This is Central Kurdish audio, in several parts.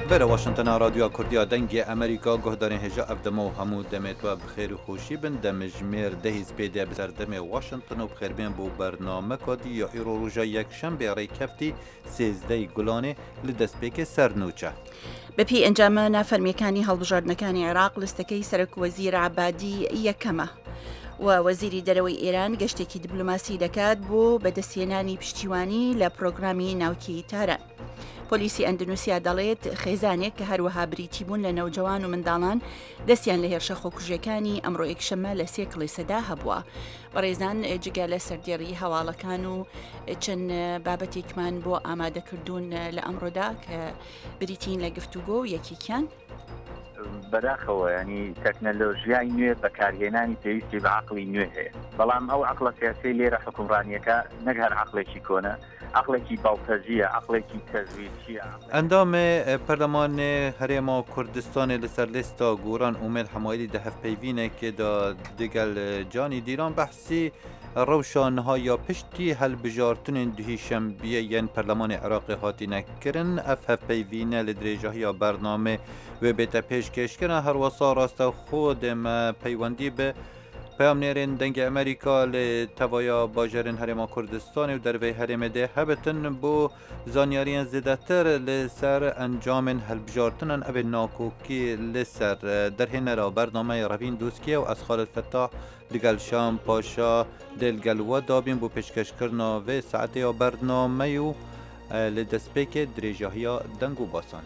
برا واشنطن رادیو کردیا دنگ امریکا گهدارین هجا افدمو همو دمت و بخیر و خوشی بن دمجمیر دهیز پیده بسر دم واشنطن و بخیر بین بو برنامه کدی یا ایرو روژا یک شنبه ری کفتی 13 گلانه لدست پیک سرنوچه بەپی ئەنجامە نافەرمیەکانی هەڵبژاردنەکانی عێراق لستەکەی سەرۆک وەزیر عەبادی یەکەمە و وەزیری دەرەوەی ئێران گەشتێکی دیپلۆماسی دەکات بۆ بەدەستهێنانی پشتیوانی لە پرۆگرامی ناوکی تاران. پۆلیسی ئەندونوسیا دەڵێت خێزانێک کە هەروەها بریتی بوون لە نەوجەوان و منداڵان دەستیان لە هێرشە خۆکوژەکانی ئەمڕۆ یەکشەممە لە 3 کڵێسەدا هەبووە. بەڕێزان جگە لە سەردێڕی هەواڵەکان و چەند بابەتێکمان بۆ ئامادەکردوون لە ئەمڕۆدا کە بریتین لە گفتوگۆ و یەکێکیان بەداخەوە ینی تەکنەلۆژیای نوێ بەکارهێنانی پێویستی بە عقلی نوێ هەیە بەڵام ئەو عقلە سیاسی لێرە حکومڕانیەکە نەک هەر عقلێکی کۆنە عقلێکی باڵتەجیە عقلێکی تەزویرچیە. اندام پرلمان هرما کردستان لسر لستا گوران اومد حمایلی ده هفپیوینه که دا دگل جانی دیران بحثی روشانها یا پشتی هل بجارتون دهی شنبیه ین پرلمان عراق هاتی نکرن اف هفپیوینه لدریجه یا برنامه و بیت پیش کش کنه هر وصا راست خود ما پیوندی به پیام نیرین دنگ امریکا لتوایا باجرین هرما کردستان و در وی هرم ده هبتن بو زانیارین زیدتر لسر انجام هلبجارتنن او ناکوکی لسر در هنرا برنامه روین دوسکیه و از خالد فتاح دگل شام پاشا دلگل و دابین بو پیشکش کرنا و ساعته یا برنامه و لدسپیک دریجاهی دنگو باسان.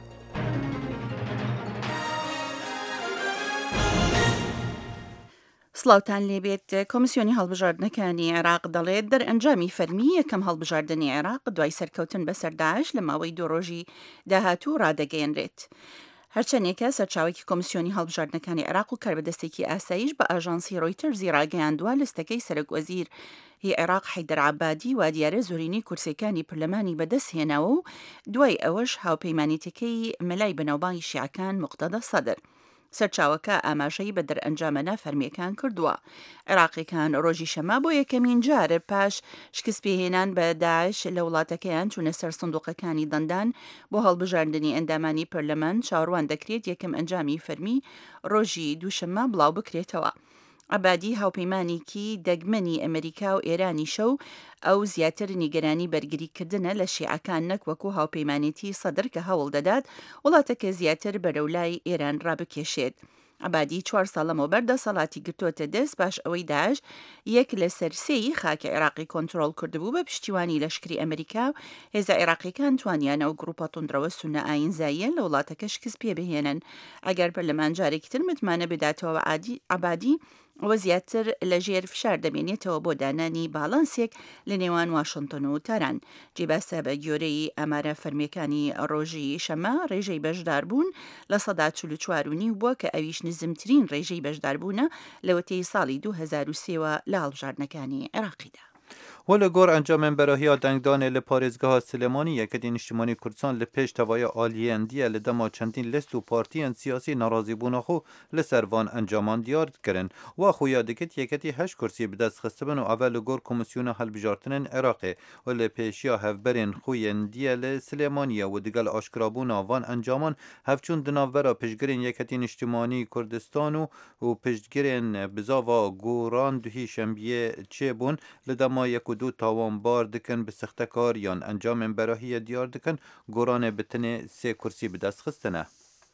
سڵاوتان لێبێت کۆمیسیۆنی هەڵبژاردنەکانی عێراق دەڵێت دەرئەنجامی فەرمی یەکەم هەڵبژاردننی عێراق دوای سەرکەوتن بەسەر داعش لە ماوەی 2 ڕۆژی داهاتوو ڕادەگەیەنرێت. هەرچەندێکە سەرچاوێکی کۆمیسیۆنی هەڵبژاردنەکانی عێراق و کاربەدەستێکی ئاسایش بە ئاژانسی ڕۆیتەرزی ڕاگەیاندووە لستەکەی سەرۆک وەزیر هی عێراق حەیدەر عەبادی وا دیارە زۆرینەی کورسیەکانی پەرلەمانی بەدەست هێناوە و دوای ئەوەش هاوپەیمانیتەکەی مەلای بەناوبانگی شیعەکان موقتەدە سەدر. سەرچاوەکە ئاماژەی بە دەرئەنجامە نافەرمیەکان کردووە. عێراقیەکان ڕۆژی شەما بۆ یەکەمین جارە پاش شکست پێهێنان بە داعش لە وڵاتەکەیان چوونە سەر سندوقەکانی دەندان بۆ هەڵبژاردننی ئەندامانی پەرلەمان چاوەڕوان دەکرێت یەکەم ئەنجامی فەرمی ڕۆژی دووشەممە بڵاو بکرێتەوە. عەبادی هاوپەیمانێکی دەگمەنی ئەمریکا و ئێرانی شەو ئەو زیاتر نیگەرانی بەرگریکردنە لە شیعەکان نەک وەکو هاوپەیمانێتی سەدر کە هەوڵ دەدات وڵاتەکە زیاتر بەرەولای ئێران ڕابکێشێت. عەبادی 4 ساڵ لەمەوبەر دەسەڵاتی گرتووەتە دەست باش ئەوەی داعش یەک لە سەرسێی خاکە عێراقی کۆنتڕۆڵ کردبوو بە پشتیوانی لەشکری ئەمریکا و هێزە عێراقیەکان توانیانە و گروپە توندرەوە سونە ئاینزاییە لە وڵاتەکە شکست پێ بهێنن. ئەگەر پەرلەمان جارێکی تر متمانە بداتەوە عەبادی ئەوە زیاتر لە ژێر فشار دەمێنێتەوە بۆ دانانی باڵانسێک لە نێوان واشنتن و تاران. جێباسە بە گۆرەی ئامارە فەرمیەکانی ڕۆژی شەمە ڕێژەی بەشداربوون لە 44.5 بووە کە ئەویش نزمترین ڕێژەی بەشداربوونە لەوەتەی ساڵی 2003 لە هەڵبژاردنەکانی عێراقیدا. ولی گور انجام براهی دنگدان لپارێزگاه سلێمانی یەکەتی نیشتیمانی کوردستان لە پێش تەوایە ئالیەندیە لە دەما چەندین لست و پارتیان سیاسی ناڕازیبوونا خۆ لەسەر وان ئەنجامان دیار کردن وا خویا دەکەت یەکەتی 8 کورسی بەدەست خستبن و ئەڤە لە گۆر کۆمیسیۆنە هەڵبژارتنن عێراقێ و لە پێشیا هەڤبەرێن خویەندیە لە سلێمانیە و دگەل ئاشکرابوونا وان ئەنجامان هەفچوون دناڤەرە پشتگirên یەکەتی نیشتیمانی کوردستان و پشتگirên بزاوا گۆران دوهی شەمبیە چێبوون لە دەما یەک دو تاوان بار دکن به سخته کار یان انجام براهی دیار دکن گوران بتنه 3 کرسی به دست خستنه.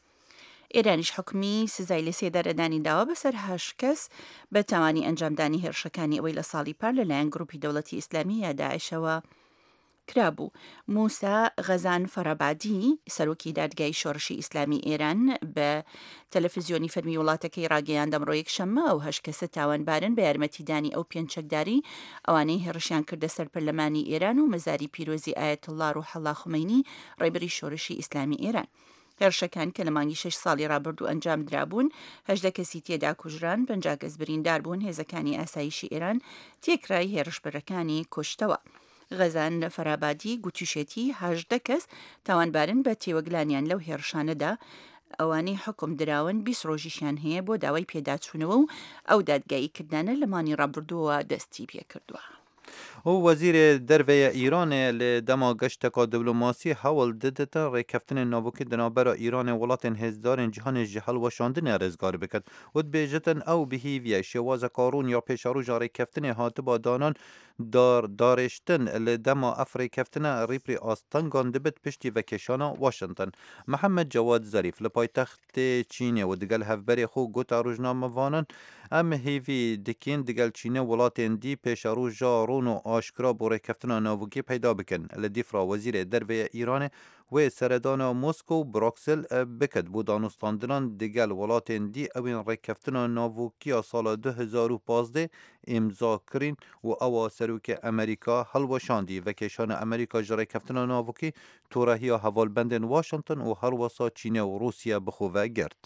ئێرانیش حکمی سزای لە 3 دەرەدانی داوە بەسەر 8 کەس بە تاوانی ئەنجامدانی هێرشەکانی ئەوەی لە ساڵی پار لەلایەن گروپی دەوڵەتی ئیسلامی یا داعشەوە کرابوو. موسا غەزان فەرەبادی سەرۆکی دادگای شۆڕشی ئیسلامی ئێران بە تەلەڤیزیۆنی فەرمی وڵاتەکەی ڕاگەیاند ئەمڕۆ یەکشەممە ئەو 8 کەسە تاوانبارن بە یارمەتیدانی ئەو پێنجچەکداری ئەوانەی هێرشیان کردە سەر پەرلەمانی ئێران و مەزاری پیرۆزی ئایەتوڵڵا ڕوحەڵڵا خومەینی ڕێبەری شۆڕشی ئیسلامی ئێران. هێرشەکان کە لە مانگی 6 ساڵی ڕابردوو ئەنجام درابوون 18 کەسی تێدا کوژران 50 کەس بریندار بوون هێزەکانی ئاسایشی ئێران تێکرای هێرشبەرەکانی کوشتەوە. غەزان فەرابادی گوتیشێتی 18 کەس تاوانبارن بە تێوەگلانیان لەو هێرشانەدا ئەوانەی حکم دراون 20 ڕۆژیشیان هەیە بۆ داوای پێداچوونەوە و ئەو دادگایی کردانە لە مانی ڕابردووە دەستی پێ کردووە. و وزیر دروی ایران لدما گشتکا دیپلماسی حول ددتن ریکفتن ناوکی دنابرا ایران ولات هزدار جهان جهل و شاندن رزگار بکد و بیجتن او بهیویه شواز کارون یا پیشارو جا ریکفتن هاتبا دانان دارشتن لدما افریکفتن ریپری آستانگان دبت پشتی وکشانا واشنطن. محمد جواد ظریف لپایتخت چین و دگل هفبری خو گوتا روزنامه وانن ام هیوی دکین دگل چینه ولاتین دی پیشارو جارون و آشکرا بوره کفتنا ناوگی پیدا بکن لدیفرا وزیر دروی ایران و سردان مسکو بروکسل بکد بود دانستاندنان دگل ولاتین دی اوین ریکفتنا ناوگی سال 2015 امضا کرین و او سروک امریکا هلوشاندی و کشان امریکا جره کفتنا ناوگی توراهی حوالبندن واشنطن و هلوسا چینه و روسیه بخواه گرد.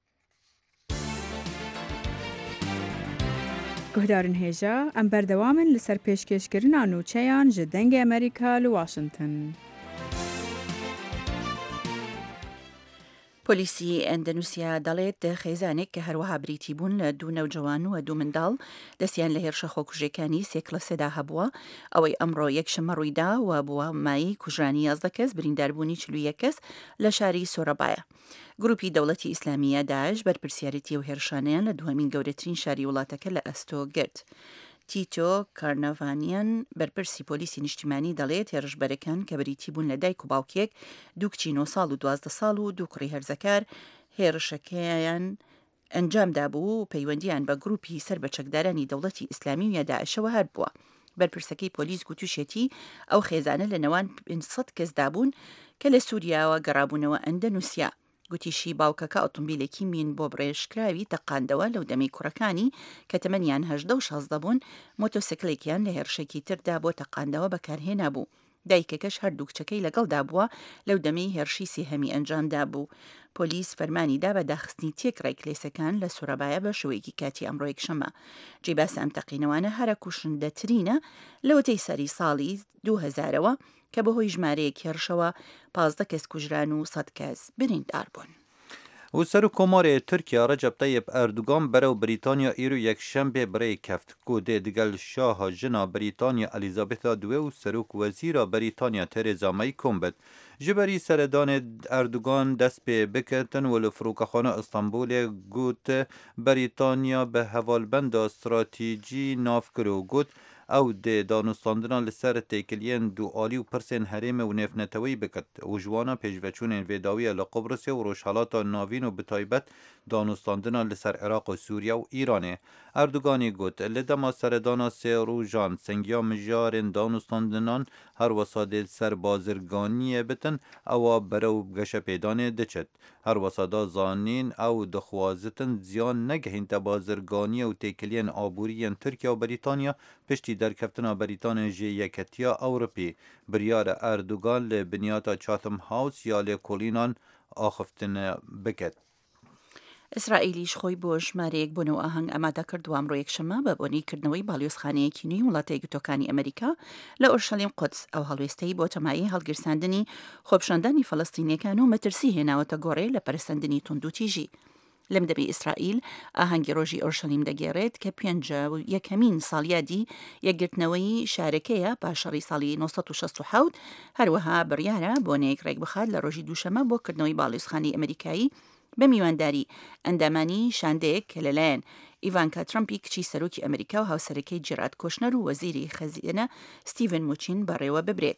گهدارن هێژا ئەم بەردەوامن لەسەر پێشکەشکردنا نوچەیان ji dengê ئەمریکا li Washington. پۆلیسی ئەندەنووسیا دەڵێت خێزانێک کە هەروەها بریتی بوون لە دوو نەوجەوان و دوو منداڵ دەستیان لە هێرشە خۆکوژەکانی 3 کلەسەدا هەبووە ئەوەی ئەمڕۆ یەکشەممە ڕوویدا و بووە مای کوژرانی 11 کەس برینداربوونی 41 کەس لە شاری سۆرەبایە. گروپی دەوڵەتی ئیسلامیە داعش بەرپرسیارەتی و هێرشانیان لە دوهەمین گەورەترین شاری وڵاتەکە لە ئەستۆ گرت. تیتۆ کارناڤانیان بەرپرسی پۆلیسی نیشتیمانی دەڵێت هێرشبەرەکان کە بریتی بوون لە دایک و باوکێک دوو کچی 9 ساڵ و 12 ساڵ و دوو کوڕی هەرزەکار هێرشەکەیان ئەنجامدا بوو و پەیوەندیان بە گروپی سەر بە چەکدارانی دەوڵەتی ئیسلامی و یا داعشەوە هەر بووە. بەرپرسەکەی پۆلیس گوتوشێتی ئەو خێزانە لە نێوان 500 کەسدا بوون کە لە سووریاوە گەڕابوونەوە ئەندەنووسیا. گوتیشی باوکەکە ئۆتۆمبیلێکی مین بۆ بڕێژکراوی تەقاندەوە لەو دەمەی کوڕەکانی کە تەمەنیان 18 و 16 بوون مۆتۆسیکلێکیان لە هێرشێکی تردا بۆ تەقاندەوە بەکارهێنا بوو. دایکەکەش هەردوو کچەکەی لەگەڵ دابووە لەو دەمەی هێرشی سێهەمی ئەنجامدا بوو. پۆلیس فەرمانیدا بە داخستنی تێکڕای کلێسەکان لە سوورەبایە بە شوەیەکی کاتی ئەمڕۆ یەکشەمە. جێباسە ئەم تەقینەوانە هەرە کوشندەترینە لەوەتەی سەری ساڵی 2000ەوە کە بەهۆی ژمارەیەک هێرشەوە 15 کەس کوژران و 100 کەس بریندار بوون. و سر کمار ترکیه رجب طیب اردوغان برو بریتانیا ایرو یک شنبه برای کفت کوده دگل شاه جنا بریتانیا الیزابت دوی و سروک وزیر بریتانیا ترزا می کمبت جبری سردان اردوغان دست به بکتن و لفروکخانه استانبول گوت بریتانیا به حوالبند استراتیجی ناف کرو گوت او د دانستاندنان لسر تیکلین دو آلی و پرسین حریم و نفنتوی بکت و جوانا پیشوچون ویداوی لقبرس و روشحالات ناوین و بتایبت دانستاندنان لسر عراق و سوریه و ایرانه. اردوگانی گوت لدما سردانا سه روژان سنگیا مجارن دانستاندنان هر وساده سر بازرگانی بتن او برو گشه پیدانه دچت هر وساده زانین او دخوازتن زیان نگهین تا بازرگانی و تیکلین آبورین ترکیه و بریتانیا پشتی در کفتنا بریتان جی یکتیا اوروپی بریار اردوگان لبنیاتا چاتم هاوس یا لکولینان آخفتن بکت. ئیسرائیلیش خۆی بۆ ژمارەیەک بوونەوە ئاهەنگ ئامادە کردووە ئەمڕۆ یەکشەمە بە بۆنیکردنەوەی باڵیۆزخانەیەکی نوێی وڵاتە یەکگرتووەکانی ئەمریکا لە ئۆرشەلیم قودس ئەو هەڵوێستەی بۆ تەمایی هەڵگرساندنی خۆپشاندانی فەڵەستینیەکان و مەترسی هێناوەتە گۆڕێ لە پەرسەندنی توند و تیژی. لەم دەبێ ئیسرائیل ئاهەنگی ڕۆژی ئۆرشەلیم دەگێڕێت کە 51مین ساڵیادی یەکگرتنەوەی شارەکەیە پاشەڕی ساڵی 1967 هەروەها بڕیارە بۆنەیەک ڕێک بخات لە ڕۆژی دووشەمە بۆ کردنەوەی باڵیۆزخانەی ئەمریکایی بە میوانداری ئەندامانی شاندەیەک کە لەلایەن ئیڤانکا ترامپی کچی سەرۆکی ئەمریکا و هاوسەرەکەی جێراد کۆشنەر و وەزیری خەزینە ستیڤن موچین بەڕێوە ببرێت.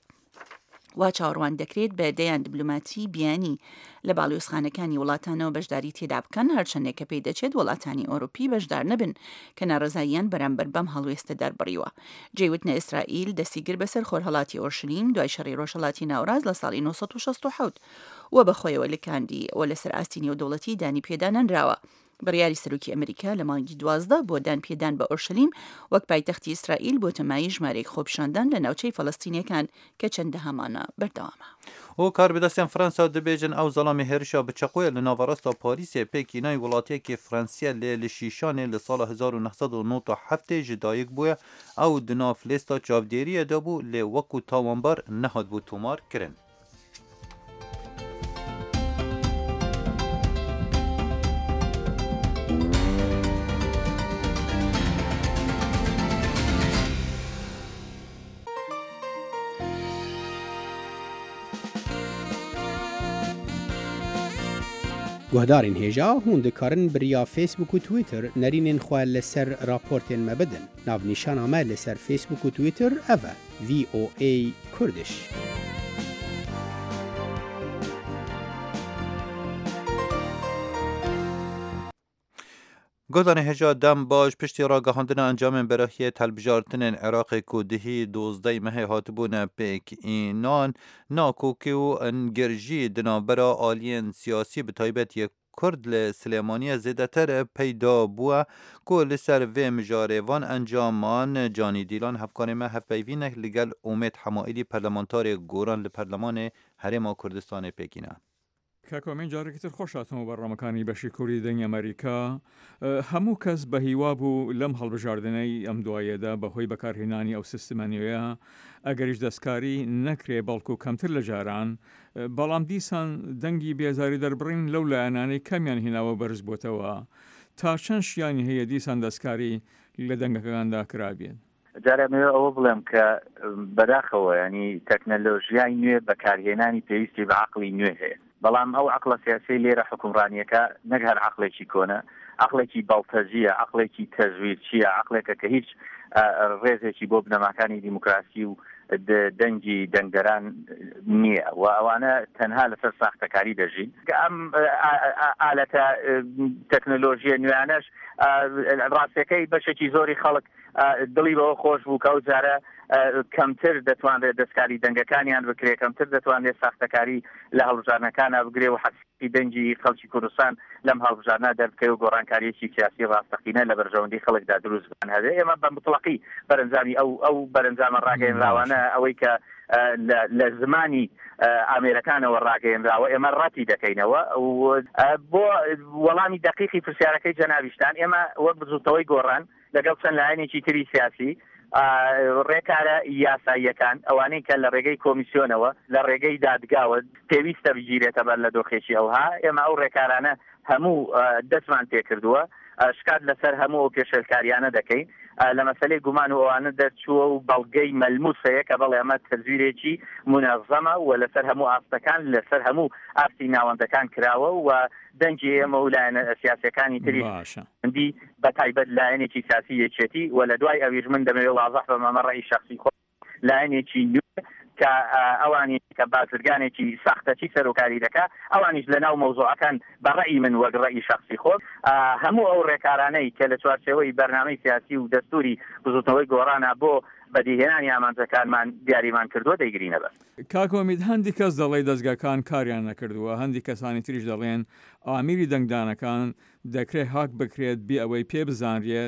وا چاوەڕوان دەکرێت بە دەیان دیبلۆماتی بیانی لە باڵیۆزخانەکانی وڵاتانەوە بەشداری تێدا بکەن هەرچەندێک کە پێی دەچێت وڵاتانی ئەوروپی بەشدار نەبن کە ناڕزاییان بەرامبەر بەم هەڵوێستە دەربڕیوە. جێوتنە ئیسرائیل دەستیگر بەسەر خۆرهەڵاتی ئۆرشلیم دوای شەڕی ڕۆژهەڵاتی ناوەڕاست لە ساڵی 1967 و بەخۆیەوە لکاندی و لەسەر ئاستینی و دەوڵەتی دانی پێدانەنراوە. بڕیاری سەرۆکی ئەمریکا لە مانگی 12 بۆ دان پێدان بە ئۆرشەلیم وەک پایتەختی ئیسرائیل بۆ تەمایی ژمارەیەک خۆپشاندان لە ناوچەی فەڵەستینیەکان کە چەندە هەمانە بەردەوامە. و کاربدەستیان فرانسا دەبێژن ئەو زەڵامی هێرشا بچەقۆیە لە ناوەڕاستا پاریسێ پێکینای وڵاتیەکی فرانسیە لێ شیشانێ لە ساڵە 1997 ji dayîk bûye ew di nav lêsta çavdêriyê de bû lê wekû tawanbar nehat bû tomar kirin. گهدارین هێژا هون دikarin biriya Facebook و Twitter nerînên xwe li ser raportên me bidin. Navnîşana me li ser Facebook û Twitter ev e VOA Kurdiş. گۆدانê hêja dem baş piştî ragihandina encamên berahiyê telbijartinên Iraqê ku dihî 12 mehê hatibûne pêkînan nakokî û engirjî di navbera aliyên siyasî bi taybet yê Kurd li Silêmaniyê zêdetir peyda bûye ku li ser vê mijarêvan encaman Canî Dîlan hevkarê me hevpeyvînek li gel Umêd Hemaîlî parlamenterê goran li Perlemanê Herêma Kurdistanê pêkîne. کاکۆمین جارێکی تر خۆش هاتمەوە بەڕێمەکانی بەشی کوردی دەنگی ئەمریکا هەموو کەس بە هیوا بوو لەم هەڵبژاردنەی ئەم دوایەدا بەهۆی بەکارهێنانی ئەو سیستەمانیۆیە ئەگەریش دەستکاری نەکرێ بەڵکو کەمتر لە جاران بەڵام دیسان دەنگی بێزاری دەربڕین لەو لایەنانەی کەمیان هێناوە بەرز بۆتەوە تا چەند شیانی هەیە دیسان دەستکاری لە دەنگەکەکاندا کرابێن. جارێمەوە ئەوە بڵێم کە بەداخەوە ینی تەکنەلۆژیای نوێ بەکارهێنانی پێویستی بە عەقڵی نوێ هەیە بەڵام ئەو عەقڵە سیاسی لێرە حکومڕانیەکە نەک هەر عەقڵێکی کۆنە عەقڵێکی باڵتەزیە عەقڵێکی تەزویرچیە عەقڵێکە کە هیچ ڕێزێکی بۆ بنەماکانی دیموکراسی و دەنگی دەنگدەران نییە و ئەوانە تەنها لەسەر ساختەکاری دەژین ئەم ئالەتە تەکنۆلۆژیە نوێیانەش ڕاستەکەی بەشێکی زۆری خەڵک دڵی بەوە خۆش بوو کە ئەو جارە کەمتر دەتوانرێت دەستکاری دەنگەکانیان بکرێ کەمتر دەتوانێت ساختەکاری لە هەڵبژارنەکانە بگرێ و حەسی دەنگی خەڵکی کوردستان لەم هەڵبژارنە دەربکەی و گۆڕانکاریەکی سیاسی ڕاستەقینە لە بەرژەوەندی خەڵکدا دروست بکەن هەبێ ئێمە بە مطلقی بەرەنجامی ئەو بەرەنجامە ڕاگەیەنراوانە ئەوەی کە لە زمانی ئامێرەکانەوە ڕاگەیەنراوە ئێمە ڕەتی دەکەینەوە بۆ وەڵامی دقیقی پرسیارەکەی جەنابیشتان ئێمە وەک بزوتەوەی گۆڕان لەگەڵ چەند لایەنێکی تری سیاسی ڕێکارە یاساییەکان ئەوانەی کە لە ڕێگەی کۆمیسیۆنەوە لە ڕێگەی دادگاوە پێویستە بگیرێتە بەر لە دۆخێکی ئەوها ئێمە ئەو ڕێکارانە هەموو دەستمان پێکردووە شکات لەسەر هەموو ئەو پێشەلکاریانە دەکەین لە مەسەلەی گومان و ئەوانە دەرچووە و بەڵگەی مەلموس هەیە کە بەڵێ ئەمە تەزویرێکی منەظەمە و لەسەر هەموو ئاستەکان لەسەر هەموو ئاستی ناوەندەکان کراوە و دەنگی ئێمە و لایەنە سیاسەکانی تریدی بە تایبەت لایەنێکی سیاسی یەکێتی و لە دوای ئەویش من دەمەوێت واضح بەمە ڕێی شخصی خۆ لایەنێکی نوێ کە ئەوانی کە بازرگانێکی ساختەچی سەرۆکاری دەکات ئەوانیش لە ناو مەوزوعەکان بەڕێی من وەک ڕێی شخصی خۆم هەموو ئەو ڕێکارانەی کە لە چوارچێوەی بەرنامەی سیاسی و دەستوری بزوتنەوەی گۆڕانە بۆ بەدیهێنانی ئامانجەکانمان دیاریمان کردووە دەیگرینە بەس. کاکۆمید هەندی کەس دەڵێ دەستگاکان کاریان نەکردووە هەندی کەسانی تریش دەڵێن ئامیری دەنگدانەکان دەکرێت هاک بکرێت بێ ئەوەی پێ بزانرێت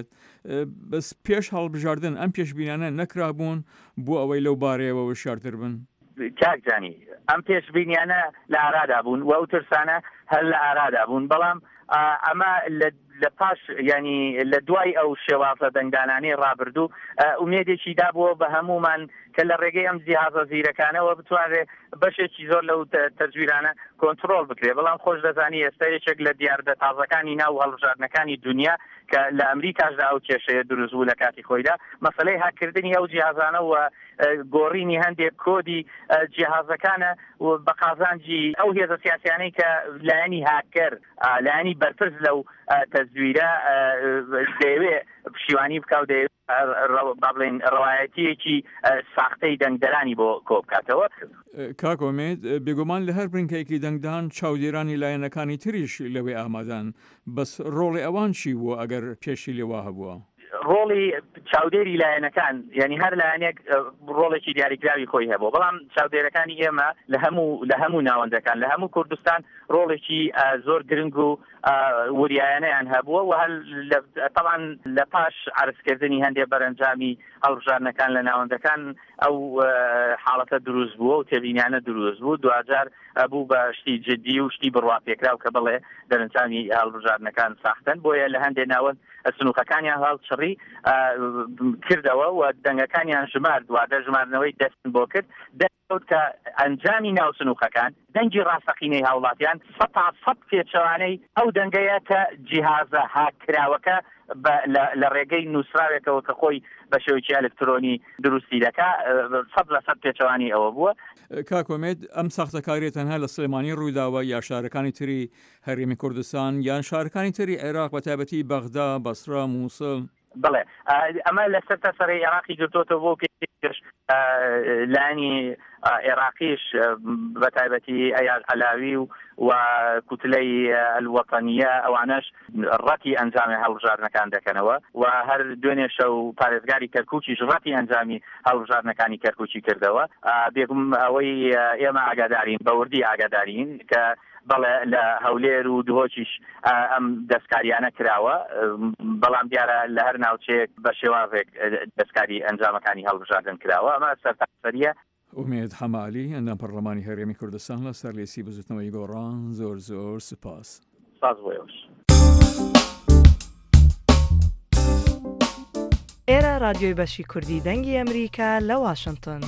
بەس پێش هەڵبژاردن ئەم پێشبینانە نەکرابوون بۆ ئەوەی لەو بارەیەوە وشارتر بن. کاکجانی ئەم پێشبینیانە لە ئارادا بوون و ئەو ترسانە هەر لە ئارادا بوون بەڵام ئەمە لە پاش ینی لە دوای ئەو شێوازە دەنگدانانەی ڕابردوو ئومێدێکی دابووە بە هەمومان کە لە ڕێگەی ئەم جیهازە زیرەکانەوە بتوانێت بەشێکی زۆر لەو تەزویرانە کۆنتترۆل بکرێت بەڵام خۆش دەزانی ئێستا یەکێک لە دیاردە تازەکانی ناو هەڵبژاردنەکانی دنیا کە لە ئەمریکاشدا ئەو کێشەیە دروست بوو لە کاتی خۆیدا مەسەلەی هاکردنی ئەو جیهازانە و گۆڕینی هەندێک کۆدی جیهازەکانە بە قازانجی ئەو هێزە سیاسیانەی کە لایەنی هاکەر لایەنی بەرپرس لەو تەزویرە دەیەوێت پشیوانی بکە و دەیەوێت بڵێن ڕەوایەتیەکی ساختەی دەنگدەرانی بۆ کۆ بکاتەوە. کاکۆمێد بێگومان لە هەر بنکەیەکی دەنگدان چاودێرانی لایەنەکانی تریش لەوێ ئامادەن بەس ڕۆڵی ئەوان چی بووە ئەگەر پێشی لێوا هەبووە؟ ڕۆڵی چاودێری لایەنەکان یعنی هەر لایەنێک ڕۆڵێکی دیاریکراوی خۆی هەبوو بەڵام چاودێرەکانی ئێمە لە هەموو ناوەندەکان لە هەموو کوردستان ڕۆڵێکی زۆر گرنگ و وریایانەیان هەبووە و هەر طبعا لە پاش عرضکردنی هەندێک بەرەنجامی هەڵبژاردنەکان لە ناوەندەکان ئەو حاڵەتە دروست بووە و تێبینیانە دروست بوو دوجار بوو بە شتی جدی و شتی بڕواپێکراو کە بڵێ دەرەنجامی هەڵبژاردنەکان ساختن بۆیە لە هەندێک ناوەند سنووقەکانیان هەڵچڕی کردەوە و دەنگەکانیان ژمارد دوادە ژمارنەوەی دەستن بۆ کرد دەوت کە ئەنجامی ناو سنووقەکان دەنگی ڕاستەقینەی هاوڵاتیان 100% پێچەوانەی ئەو دەنگەیە کە جیهازە هاکراوەکە لە ڕێگەی نووسراوێکەوە کە خۆی بە شێوەیەکی ئەلکترۆنی دروستی دەکا 100% پێچەوانی ئەوە بووە. کاکۆمێد ئەم ساختەکاری تەنها لە سلێمانی ڕوویداوە یا شارەکانی تری هەرێمی کوردستان یان شارەکانی تری عێراق بە تایبەتی بەغدا، بەسرا، مووسڵ؟ بڵێ ئەمە لەسەر تەسەڕی عێراقی گرتوتەوە بۆ پێش لانی عێراقیش بە تایبەتی ئەیاد عەلاوی و کوتلەی الوەتەنیە ئەوانەش ڕەتی ئەنجامی هەڵبژاردنەکان دەکەنەوە و هەر دوێنێ شەو پارێزگاری کەرکووکیش ڕەتی ئەنجامی هەڵبژاردنەکانی کەرکووکی کردەوە. بێگوم ئەوەی ئێمە ئاگادارین بەوردی ئاگادارین کە بەڵێ لە هەولێر و دهۆکیش ئەم دەستکاریانە کراوە، بەڵام دیارە لە هەر ناوچەیەک بە شێوازێک دەستکاری ئەنجامەکانی هەڵبژاردن کراوە. ئەمە سەرتاسەریە. ئومێد حەمالی ئەندام پەرلەمانی هەرێمی کوردستان لەسەر لێسی بزوتنەوەی گۆڕان زۆر زۆر سوپاس. ساز بۆیەوەش. ئێرە رادیۆی بەشی کوردی دەنگی ئەمریکا لە واشنگتن.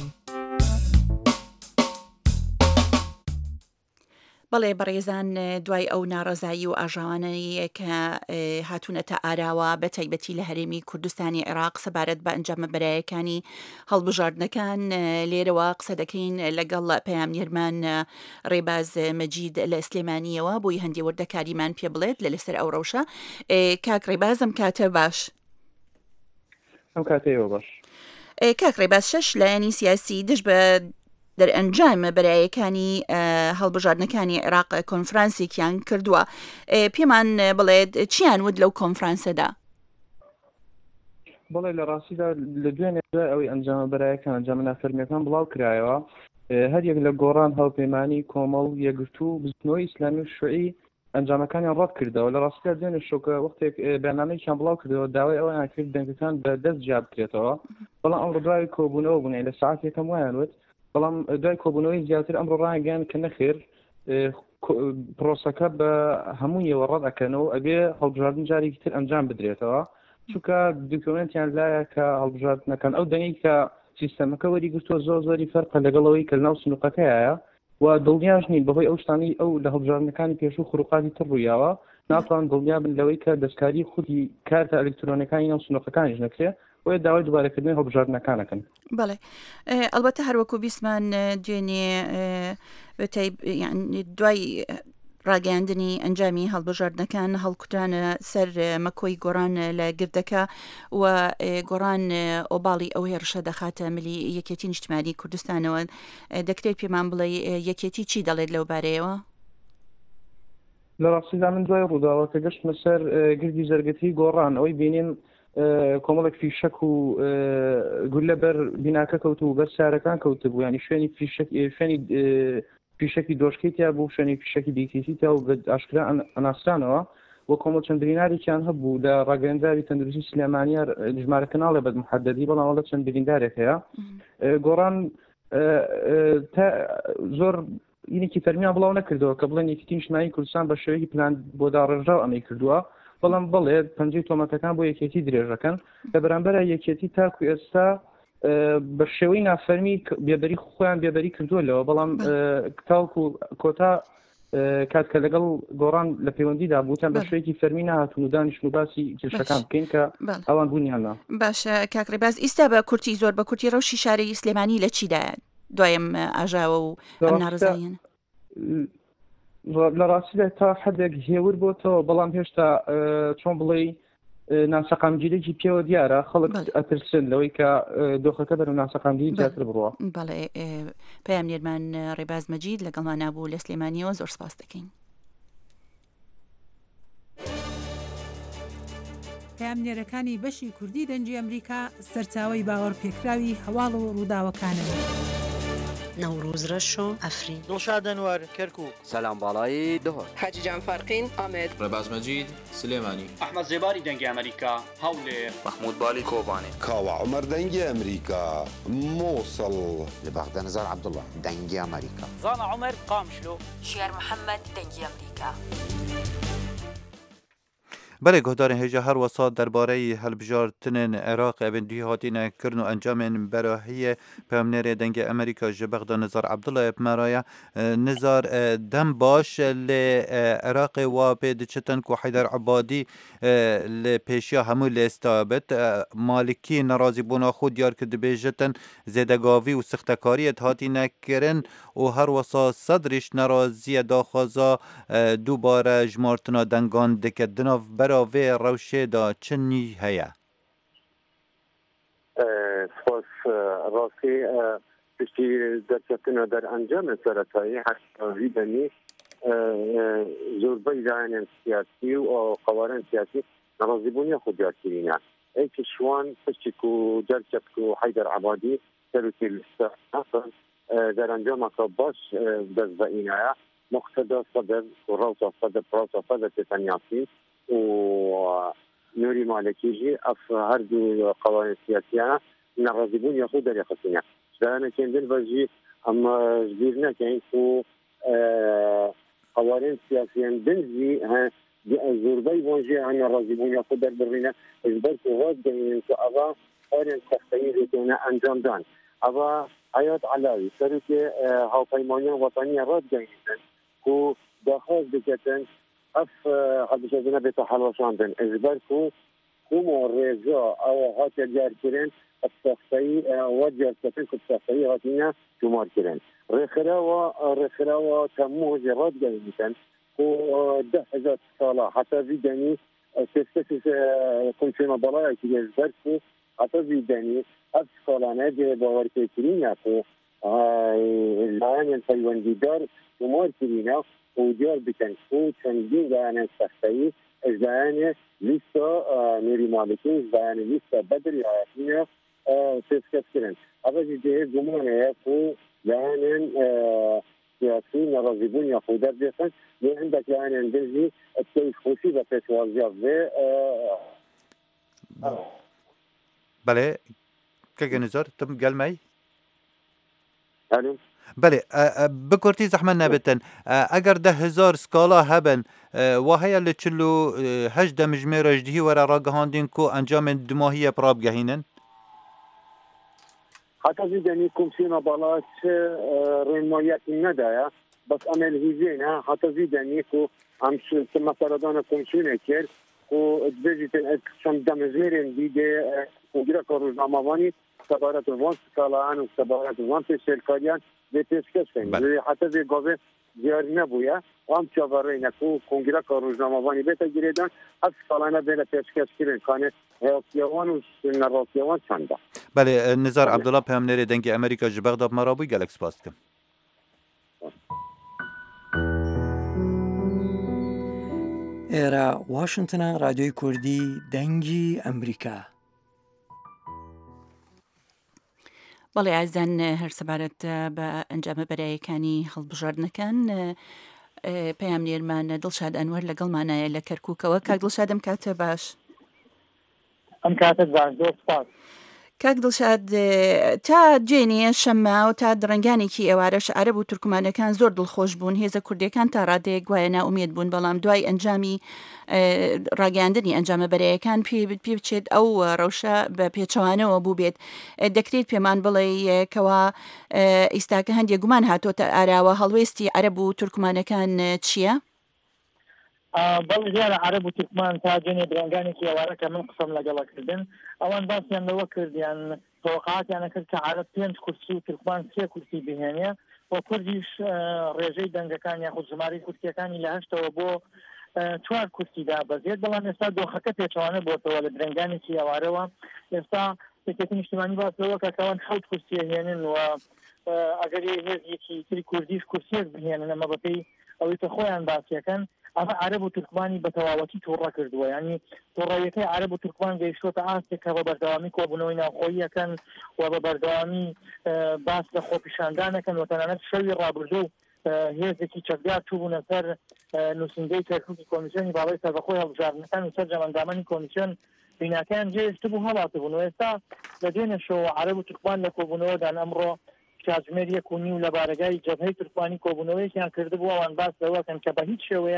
بەڵێ بەڕێزان، دوای ئەو ناڕەزایی و ئاژاوانەیە کە هاتوونەتە ئاراوە بە تایبەتی لە هەرێمی کوردستانی عێراق سەبارەت بە ئەنجامە بەرایەکانی هەڵبژاردنەکان، لێرەوە قسە دەکەین لەگەڵ پەیامنێرمان ڕێباز مەجید لە سلێمانیەوە بۆی هەندی وردەکاریمان پێ بڵێت لەسەر ئەو ڕەوشە. کاک ڕێبازم کاتە باش؟ ئەم کاتەیەوە باش. کاک ڕێباز، شەش لایەنی سیاسی دژ بە دەرئەنجامە بەرایەکانی هەڵبژاردنەکانی عێراق کۆنفرانسێکیان کردووە. پێمان بڵێت چیان ود لەو کۆنفرانسەدا؟ بەڵێ لە ڕاستیدا لە دوێنێ ئەوەی ئەنجامە بەرایەکان ئەنجامە نافەرمیەکان بڵاو کرایەوە، هەر یەک لە گۆڕان هەڵپەیمانی کۆمەڵ یەکگرتوو بزنەوەی ئیسلامی و شوعی ئەنجامەکانیان ڕەت کردەوە. لە ڕاستیدا دوێنێ شۆکە وەختێک بەیاننامەیەکیان بڵاو کردەوە داوای ئەویان کرد دەنگەکان بە دەست جیا بکرێتەوە، بەڵام ئەمڕۆ دوای کۆبوونەوە بوونێ لە ساعات یەکەم وایان وت، بەڵام دوای کۆبوونەوەی زیاتر ئەمڕۆ ڕایگەیان کە نەخێر پرۆسەکە بە هەموویەوە ڕەت ئەکەنەوە ئەبێ هەڵبژاردن جارێکی تر ئەنجام بدرێتەوە، چونکە دوکمنتیان لایە کە هەڵبژاردنەکان ئەو دەنگی کە سیستەمەکە وەریگرتووە زۆری فەرقە لەگەڵەوەی کە ناو سنووقەکەیە و دڵنیاش نین بەهۆی ئەو شتانی ئەو لە هەڵبژاردنەکانی پێشوو خروقاتی تر ڕوویاوە ناتوان دڵنیا بن لەوەی کە دەستکاری خودی کارتە ئەلکترۆنیەکانی ناو سنووقەکانیش نەکرێ وە داوای دووبارەکردنی هەڵبژاردنەکانەکەن. بەڵێ، ئەلبەتە هەروەکو بیسمان دوێنێ دوای ڕاگەاندنی ئەنجامی هەڵبژاردنەکان هەڵکوتانە سەر مەکۆی گۆڕان لە گردەکە و گۆڕان ئۆباڵی ئەو هێرشە دەخاتە ملی یەکێتی نیشتیمانی کوردستانەوە. دەکرێت پێمان بڵێ یەکێتی چی دەڵێت لەو بارەیەوە؟ لە ڕاستیدا من دوای ڕووداوە کە گەشتمە سەر گردی زەرگەتی گۆڕان ئەوەی بینین کۆمەڵێک فیشەک و گولە بەر بیناکە کەوت و بەر سارەکان کەوت بوو، ینی شوێنی پیشەکی دۆشکیتیا بوو، شوێنی پیشەکی دیکەیتیا و ئاشکرا ئەناسرانەوە وە کۆمەڵ چەند بریندارێکیان هەبوو لە ڕاگەیەنداری تەندروستی سلێمانیە ژمارەکە ناڵێ بەد محەدەدی، بەڵام وەڵە چەند بریندارێک هەیە. گۆڕان زۆر یەکی فەرمیان بڵاو نەکردەوە کە بڵێن یەکێتی نیشتیمانی کوردستان بە شێوەیەکی پلان بۆ داڕێژراو ئەمەی کردووە، بەڵام بڵێ پەنجەی تۆمەتەکان بۆ یەکێتی درێژەکەن لە بەرامبەرە یەکێتی تاکو ئێستا بە شێوەی نافەرمی بێبەری خۆیان بێبەری کردووەلەوە، بەڵام تاوکو کۆتا کاتکە لەگەڵ گۆڕان لە پەیوەندیدا بووتان بە شوێکی فەرمی نهاتون و دانیشتن و باسی کێشەکان بکەین کە ئەوان بوونیاننا. باشە کاک ڕێباز، ئیستا بە کورتی زۆر بە کورتی ڕەوشی شارەی سلێمانی لە چیدایە دوایم ئاژاوە و ئەم ناڕزاییان؟ لە ڕاستیدا تا حدێک هێور بۆتەوە، بەڵام هێشتا چۆن بڵێ ناسەقامگیرێکی پێوە دیارە خەڵک ئەترسن لەوەی کە دۆخەکە بەرەو ناسەقامگیری زیاتر بڕوە. بەڵێ، پەیامنێرمان ڕێباز مەجید لەگەڵمان نابوو لە سلێمانیەوە زۆر سپاس دەکەین. پەیامنێرەکانی بەشی کوردی دەنگی ئەمریکا سەرچاوەی باوەڕ پێکراوی هەواڵ و ڕووداوەکانن. نوروز رشو افرین دڵشاد ئەنوار کەرکووک سەلام باڵایی دهۆر حاجی جان فارقین ئامێد ڕێباز مەجید سلێمانی ئەحمەد زێباری دەنگی ئەمریکا هەولێر محمود بالی کۆبانێ کاوە عومەر دەنگی ئەمریکا مووسڵ لە بەغدە نەزار عەبدوڵڵا دەنگی ئەمریکا زانا عومەر قامشلۆ شێر محەممەد دەنگی ئەمریکا. بله گهدار هجا هر وسا درباره هلبجارتن عراق اوندی هاتین کرن و انجام براهی پیامنر دنگ امریکا جبغدا نزار عبدالله بمرایا نزار دم باش لعراق و بيد چتن کو حیدر عبادی لپیشیا همو لاستابت مالکی نرازی بونا خود یار کد بیجتن زدگاوی و سختکاریت هاتین کرن و هر وسا صدرش نرازی داخوزا دوباره جمارتنا دنگان دکدناف براوی روشه دا چنی هیا سپاس راستی پشتی درچتنا در انجام سرطایی حتی بنی زوربای جایان سیاسی و قوارن سیاسی نرازی بونی خود یاد کرینه ای که شوان پشتی که درچت که حیدر عبادی سروتی لستان در انجام که باش دست با اینه مقتدا صدر و روتا صدر پراتا صدر تتنیاسی و نوری مالکی جی اف هر دو قوانین سیاسیانه نرازیبون یا خود در یخصینه شدانا کندن بجی اما جبیرنا که این که قوانین سیاسیان بنزی زوربای بانجی هنه نرازیبون یا خود در برینه اجبار که غاد دنین که اغا آرین سختایی ریتونه انجام دان اغا حیات علاوی سری که هاوپیمانیان وطنی راد دنین که داخل بکتن اف حدشدنا بيت حلوشاندن اجبر کو رجا او هات جار كرين الصفي وجه السفن الصفي هاتينا جمار كرين رخرا تمو جراد جايبتن و ده ذات صلاة حتى فيداني تستفز كل شيء مباراة كي اجبر کو حتى فيداني اف صلاة جه باور كرين ياكو الان الفيوان دار جمار كرينا و دیار بکن که چندین زیان سختایی از زیان لیستا نوری مالکی از زیان لیستا بدری آیتینه تسکت کرن اما جده گمانه که زیان سیاسی نرازیبون یا خودت بیسن و عندك زیان اندازی اتکیف خوشی و پیشوازی بله که نزار تم گلمه الو بله بکرتی زحمت نبتن اگر 10,000 سکالا هبن و هیا لچلو 8 مجموعه جدی ورا راگهاندین کو انجام دماهی پراب گهینن حتی زیدنی کمسیون بالاش رمایت ندایا بس عمل هیزینه حتی زیدنی کو امش مثلا دان کمسیون کرد کو ادبیجتن شم دمجمرین دیده کنگره کاروزنامه‌وانی سبارت وان سکالان و سبارت وان پیشکاریان به پیشکش کنید حتی زی گاوه دیاری نبوده هم چاوره نکو کنگره کاروزنامه‌وانی بهت گیردن از سکالانه بین پیشکش کردن کانه هیاسیوان و نراسیوان چنده بله نزار عبدالله پیامنر دنگ امریکا جبغداد مرابوی گلکس پاست کن ئێرە واشنگتنە رادیۆی کوردی دەنگی ئەمریکا. بەڵێ ئازان هەر سەبارەت بە ئەنجامە بەرایەکانی هەڵبژاردنەکان پەیامنێرمان دڵشاد ئەنوەر لەگەڵمانایە لە کەرکووکەوە. کاک دڵشادم کاتە باش. ئەم کاتت باش زۆر سپاس. کاک دڵشاد تا جێنیە شەمما و تا درەنگانێکی ئێوارەش عەرەب و تورکمانەکان زۆر دڵخۆش بوون، هێزە کوردیەکان تا ڕادەیەک گوایە ناومێد بوون، بەڵام دوای ئەنجامی ڕاگەاندنی ئەنجامە بەرایەکان پێ بچێت ئەو ڕەوشە بە پێچەوانەوە بوو بێت. دەکرێت پێمان بڵێ کەوا ئیستاکە هەندێک گومان هاتۆتە ئاراوە هەڵوێستی عەرەب و تورکمانەکان چییە؟ بەڵێ دیارە عەرەب و تورکمان تا جێنێ درەنگانێکی ئێوارە کە من قسەم لەگەڵەکردن ئەوان باسییان لەوە کردیان تەوەقعاتیانە کرد کە عەرەب 5 کورسی و تورکمان 3 کورسی بهێنێ بۆ کوردیش ڕێژەی دەنگەکان یاخود ژمارەی کورسیەکانی لە 8ەوە بۆ 4 کورسیدا بەزێت، بەڵام ئێستا دۆخەکە پێچەوانە بۆتەوە لە درەنگانێکی ئێوارەوە. ئێستا یەکێتی نیشتیمانی باس لەوە کە کەوان 7 کورسیە هێنن و ئەگەر هێزیەکی تری کوردیش کورسیەک بهێنن ئەمە بەپێی ئەوەی کە خۆیان باسیەکەن ئەمە عەرەب و تورکمانی بە تەواوەتی تووڕە کردووە، یعنی تووڕەیەکەی عەرەب و تورکمان گەیشتۆتە ئاستێک کە بە بەردەوامی کۆبوونەوەی ناوخۆییەکەن و بە بەردەوامی باس لە خۆپیشاندانەکەن و تەنانەت شەوی ڕابردوو هێزێکی چەکدار چووبوونە سەر نووسینگەی کەرکووکی کۆمیسیۆنی باڵای سەربەخۆی هەڵبژاردنەکان و سەرجەمەندامانی کۆمیسیۆن بیناکەیان جێهێشت بوو هەڵاتە بوون و ئێستا لە دوێنێشەوە عەرەب و تورکمان لە کۆبوونەوەدان ئەمڕۆ کاتژمێر 1.5 لە بارگای جەبهەی تورکمانی کۆبوونەوەیەکیان کردبوو ئەوان باس لەوەکەن کە بە هیچ شێوەیەک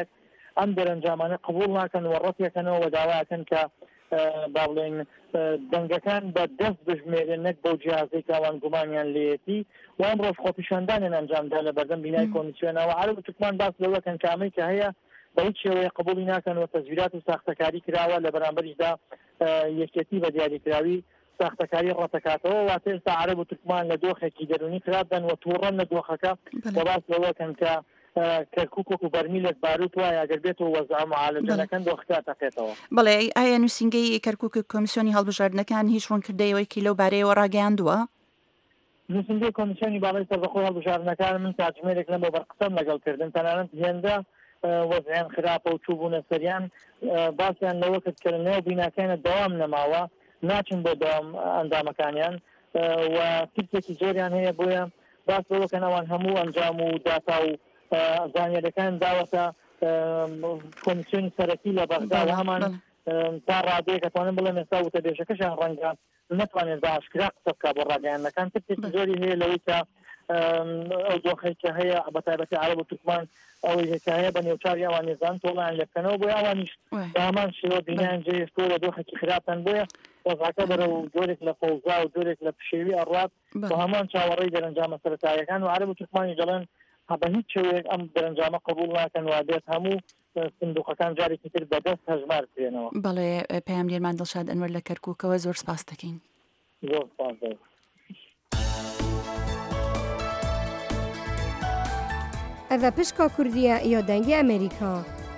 ئەم دەرەنجامانە قبول ناکەن و ڕەتیەکەنەوە و داواکەن کە با بڵێن دەنگەکان بە دەست بژمێرێن نەک بەو جیازەی کاوان گومانیان لێتی و ئەم ڕۆژ خۆپیشاندانیان ئەنجامدا لە بەردەم بینای کۆمیسیۆنەوە عەرب و تورکمان باس لەوەکەن کامەی کە هەیە بە هیچ شێوەیە قبولی ناکەن و تەزویرات و ساختەکاری کراوە لە بەرامبەریشدا یەکێتی بە دیاریکراوی ساختەکاری ڕەتەکاتەوە واتە ئێستا عەرب و تورکمان لە دۆخێکی دەرونی خراپدەن و تووڕەن لە دۆخەکە و باس لەوەکەن کە کەرکوک و بەرمیلێک باروت وایە ئەگەر بێتەوە وەزع معالەجەنەکەن دۆخەکە تەقێتەوە. بەڵێ ئایا نووسینگەی کەرکوک کۆمیسیۆنی هەڵبژاردنەکان هیچ ڕوونکردەوەیەکی لەو بارەیەوە ڕاگەیاندووە؟ نووسینگەی کۆمیسیۆنی باڵای سەربەخۆی هەڵبژاردنەکان من کاتژمێرێک لەم بۆ بەرقسەم لەگەڵکردن تەنانەت هێندە وەزعیان خراپە و چووبوونە سەریان باسییان لەوە کرد کە لەنێو بیناکانە دەوام نەماوە ناچن بۆ دەوام ئەندامەکانیان و تیپێکی زۆریان هەیە بۆیە باس لەوەکەن ئەوان هەموو ئەنجام و داتا و زانیاریەکان داوەتە کۆمیسیۆنی سەرەکی لە بەغدا و هەمان تا ڕادەیە کەتوانن بڵێن ئێستا وتەبێژەکەشیان ڕەنگە نەتوانێت بە ئاشکرا قسە بکات بۆ ڕاگەیاندنەکان ترتێکی زۆری هەیە لەوەی کە ئەو دۆخەی کە هەیە بەتایبەتی عەرب و تورکمان ئەوەی کە هەیە بە نێوچاری ئەوان نێزان تۆڵیان لێ بکەنەوە بۆیە ئەوانیش بە هەمان شێوە بینایان جێهێشتووە لە دۆخێکی خراپن بۆیە وەزعەکە بەرەو جۆرێک لە فەوزا و جۆرێک لە پشێوی ئەڕات و هەمان چاوەڕێی دەرەنجامە سەرەتاییەکان و عەرب و تورکمانی دەڵێن بە هیچ شێوەیەک ئەم دەرەنجامە قبول ناکەن و بێت هەموو سندوقەکان جارێکی تر بەدەست هەژمار بکرێنەوە. بەڵێ پەیامگێرمان دڵشاد ئەنوەر لە کەرکووکەوە زۆر سپاس دەکەین. زۆر سپاس دەکەین. ئەڤە پشکا کوردیە یا دەنگی ئەمریکا.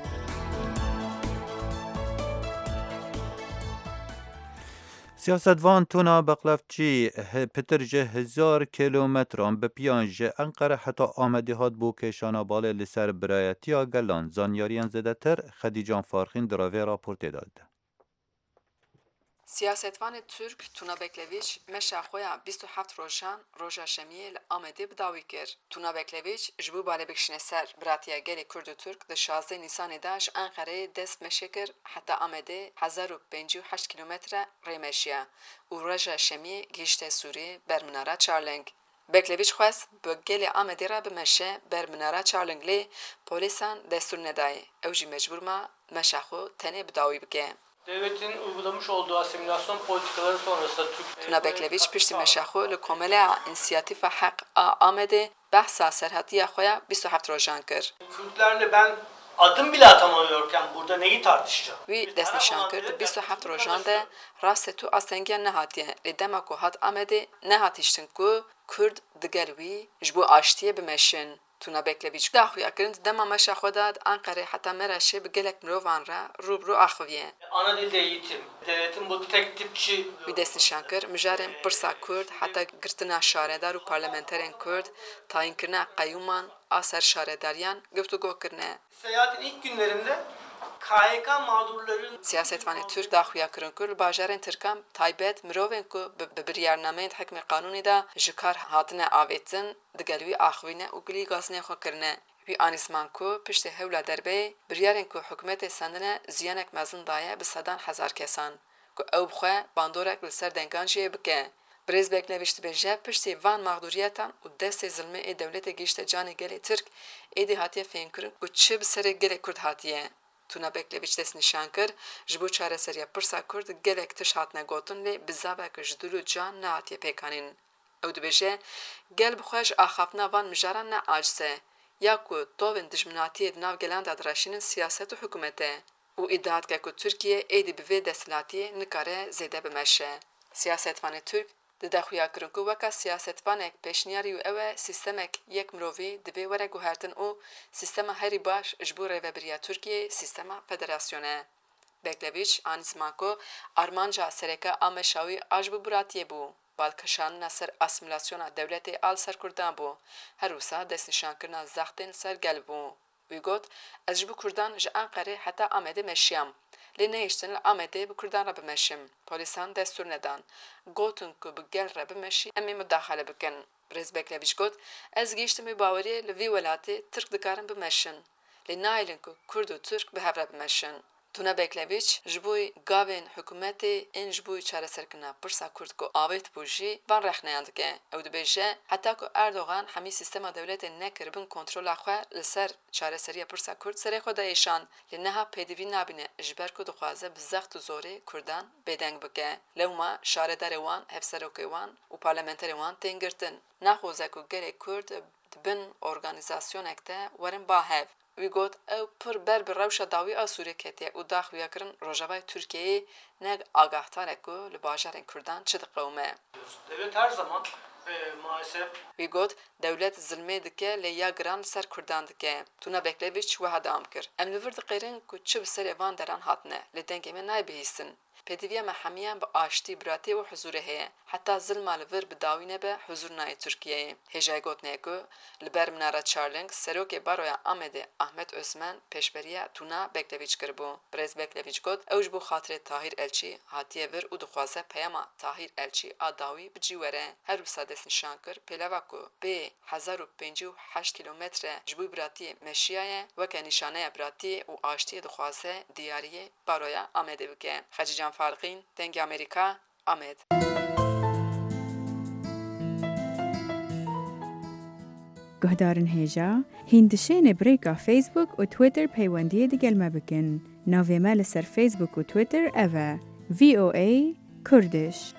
سیاستوان تونا بقلفچی پترجه 1000 کیلومتران به پیانجه انقره حتی آمدی هات بو کشانا باله لسر برایتی آگلان زانیاریان زده تر خدیجان فارخین دراوی راپورت داد. سیاستوان ترک تونا بکلویچ مشاخویا 27 روشان روژا شمیل آمده بداوی کرد. تونا بکلویچ جبو باله بکشنه سر براتیا گلی کرد و ترک ده 16 نیسان داش انقره دست مشکر حتی آمده 1058 کیلومتر ریمشیا و روژا شمی گیشت سوری بر مناره چارلنگ. بکلویچ خواست با گلی آمده را بمشه بر مناره چارلنگ لی پولیسان دستور ندای. اوجی مجبور ما مشاخو تنه بداوی بگه. Devletin uygulamış olduğu asimilasyon politikaları sonrasında Türk... تونا بکلویچ پشتی مشاخو لکومله انسیاتیف حق آمده بحثا سرحدی خویا 27 روزان کرد. Kürtlerle ben adım bile atamıyorken burada neyi tartışacağım? وی دست نشان کرد 27 روزان ده راست تو آسنگیان نهاتیه لدما کو هات آمده نهاتیشتن کو کرد دگلوی جبو آشتیه بمشن. تونا بکلویچ داخوی اکرند دما مشاخو داد انقره حتی مرشه بگلک مروان را روبرو آخویه. Ana dilde eğitim. Devletin bu tek tipçi... وی دست نشان کرد مجارم پرسا کرد حتی گرتنا شاردار و پارلمنترین کرد تاین کرنا قیومان آسر شارداریان گفتگو کرنه. Seyahatin ilk günlerinde KYK mağdurların... سیاستوان ترک داخویا کرن کرد باجارین ترکام تایبت مروین کو ببریارنامه حکم قانونی دا جکار هاتنه آویتن دگلوی آخوینه و گلی گازنه خو کرنه. وی آنیسمان کو پشت هولا دربه بریارین کو حکومت سندنه زیانک مزن دایه به 100,000 کسان کو او بخواه باندورک لسر دنگانجیه بکه. بریز بکلویشت بجه پشتی وان مغدوریتان و دست ظلمه ای دولت گیشت جان گلی ترک ایدی هاتیه فین کرن کو چه بسر گلی کرد هاتیه. تونا بکلویچ دست نشان کرد جبو چاره سریا پرسا کرد گلک تش هات نگوتن لی بزابه که جدولو جان نهاتیه پیکانین. او دو بجه گل بخواهش آخافنا وان مجاران نه عاجزه یا که طوین دجمناتیه دناو گلان دادراشینن سیاست و حکومته و ادعاد که ترکیه ایدی بوی دستلاتیه نکاره زیده بمشه. سیاستوان ترک دخویا کرن که وکا سیاستوانک پیشنیاری و اوه سیستمک یک مروی دبی وره گوهرتن او سیستم هری باش اجبور ریوبریا ترکیه سیستم فدراسیونه. بکلویچ آنیسمانکو آرمانجا سرکا آمشاوی آجبو براتیه بو. بالکشان نصر اسیمیلاسیونا دولت آل سر کردان بو. هر روسا دست نشان کرنا زختن سر گل بو. وی گوت از جبو کردان جا انقره حتی آمده مشیام. لی نیشتن آمده بکردان را بمشیم. پولیسان دستور ندان. گوتن که بگل را بمشی امی مداخله بکن. بریز بکلویچ گوت از گیشتم باوری لوی ولاتی ترک دکارن بمشن. لی نایلن که کرد و ترک به هفره بمشن. Tuna Bekleviç ji bo gavên hikûmetê ên ji bo çareserkirina pirsa Kurd ku avêt bû jî van rexneyan dike. Ew dibêje heta ku Erdogan hemî sîstema dewletê nekiribin kontrola xwe li ser çareseriya pirsa Kurd serê xwe de êşand lê niha pêdivî nabîne ji ber ku dixwaze bi zext û zorê Kurdan bêdeng bike. Lewma şaredarê wan, hevserokê wan û parlamenterê wan tên girtin. Naxoze ku gelê Kurd dibin organizasyonek de werin bahev. Wî got ew pir ber bi rewşa dawî a Sûriyê ketiye û daxuya kirin Rojavayê Tirkiyeyê ne agahtarek ku li bajarên Kurdan çi diqewme. Devlet her zaman maalesef Wî got dewlet zilmê dike lê ya giran li ser Kurdan dike. Tuna Bekleviç wiha dawam kir. Em li vir diqêrin ku çi bi serê van deran hatine lê dengê me nayibihîstin. Pêdiviya me hemiyan bi aştî, biratî û huzurê heye. Heta zilma li vir bi dawî nebe huzur nayê Tirkiyeyê. Hêjayê gotine ku li ber Minara Çarlîng serokê Baroya Amedê Ahmet Özmen pêşberiya Tuna Bekleviç kiribû. Birêz Bekleviç got ew ji bo xatirê Tahîr Elçî hatiye vir û dixwaze peyama Tahîr Elçî a dawî bicî were. Her wisa destnîşan kir pêlava ku bê 1058 kilometre ji bo biratiyê Meşiyayê weke nîşaneya biratiyê û aştiyê dixwaze diyariyê Baroya Amedê bike. Xecîcan Farqîn, Dengê Amerîka, Amed. Guhdarin hêja, hîndişênê birêka Facebook û Twitter peywendiyê digel me bikin. Navê me li ser Facebook û Twitter ev e VOA Kurdish.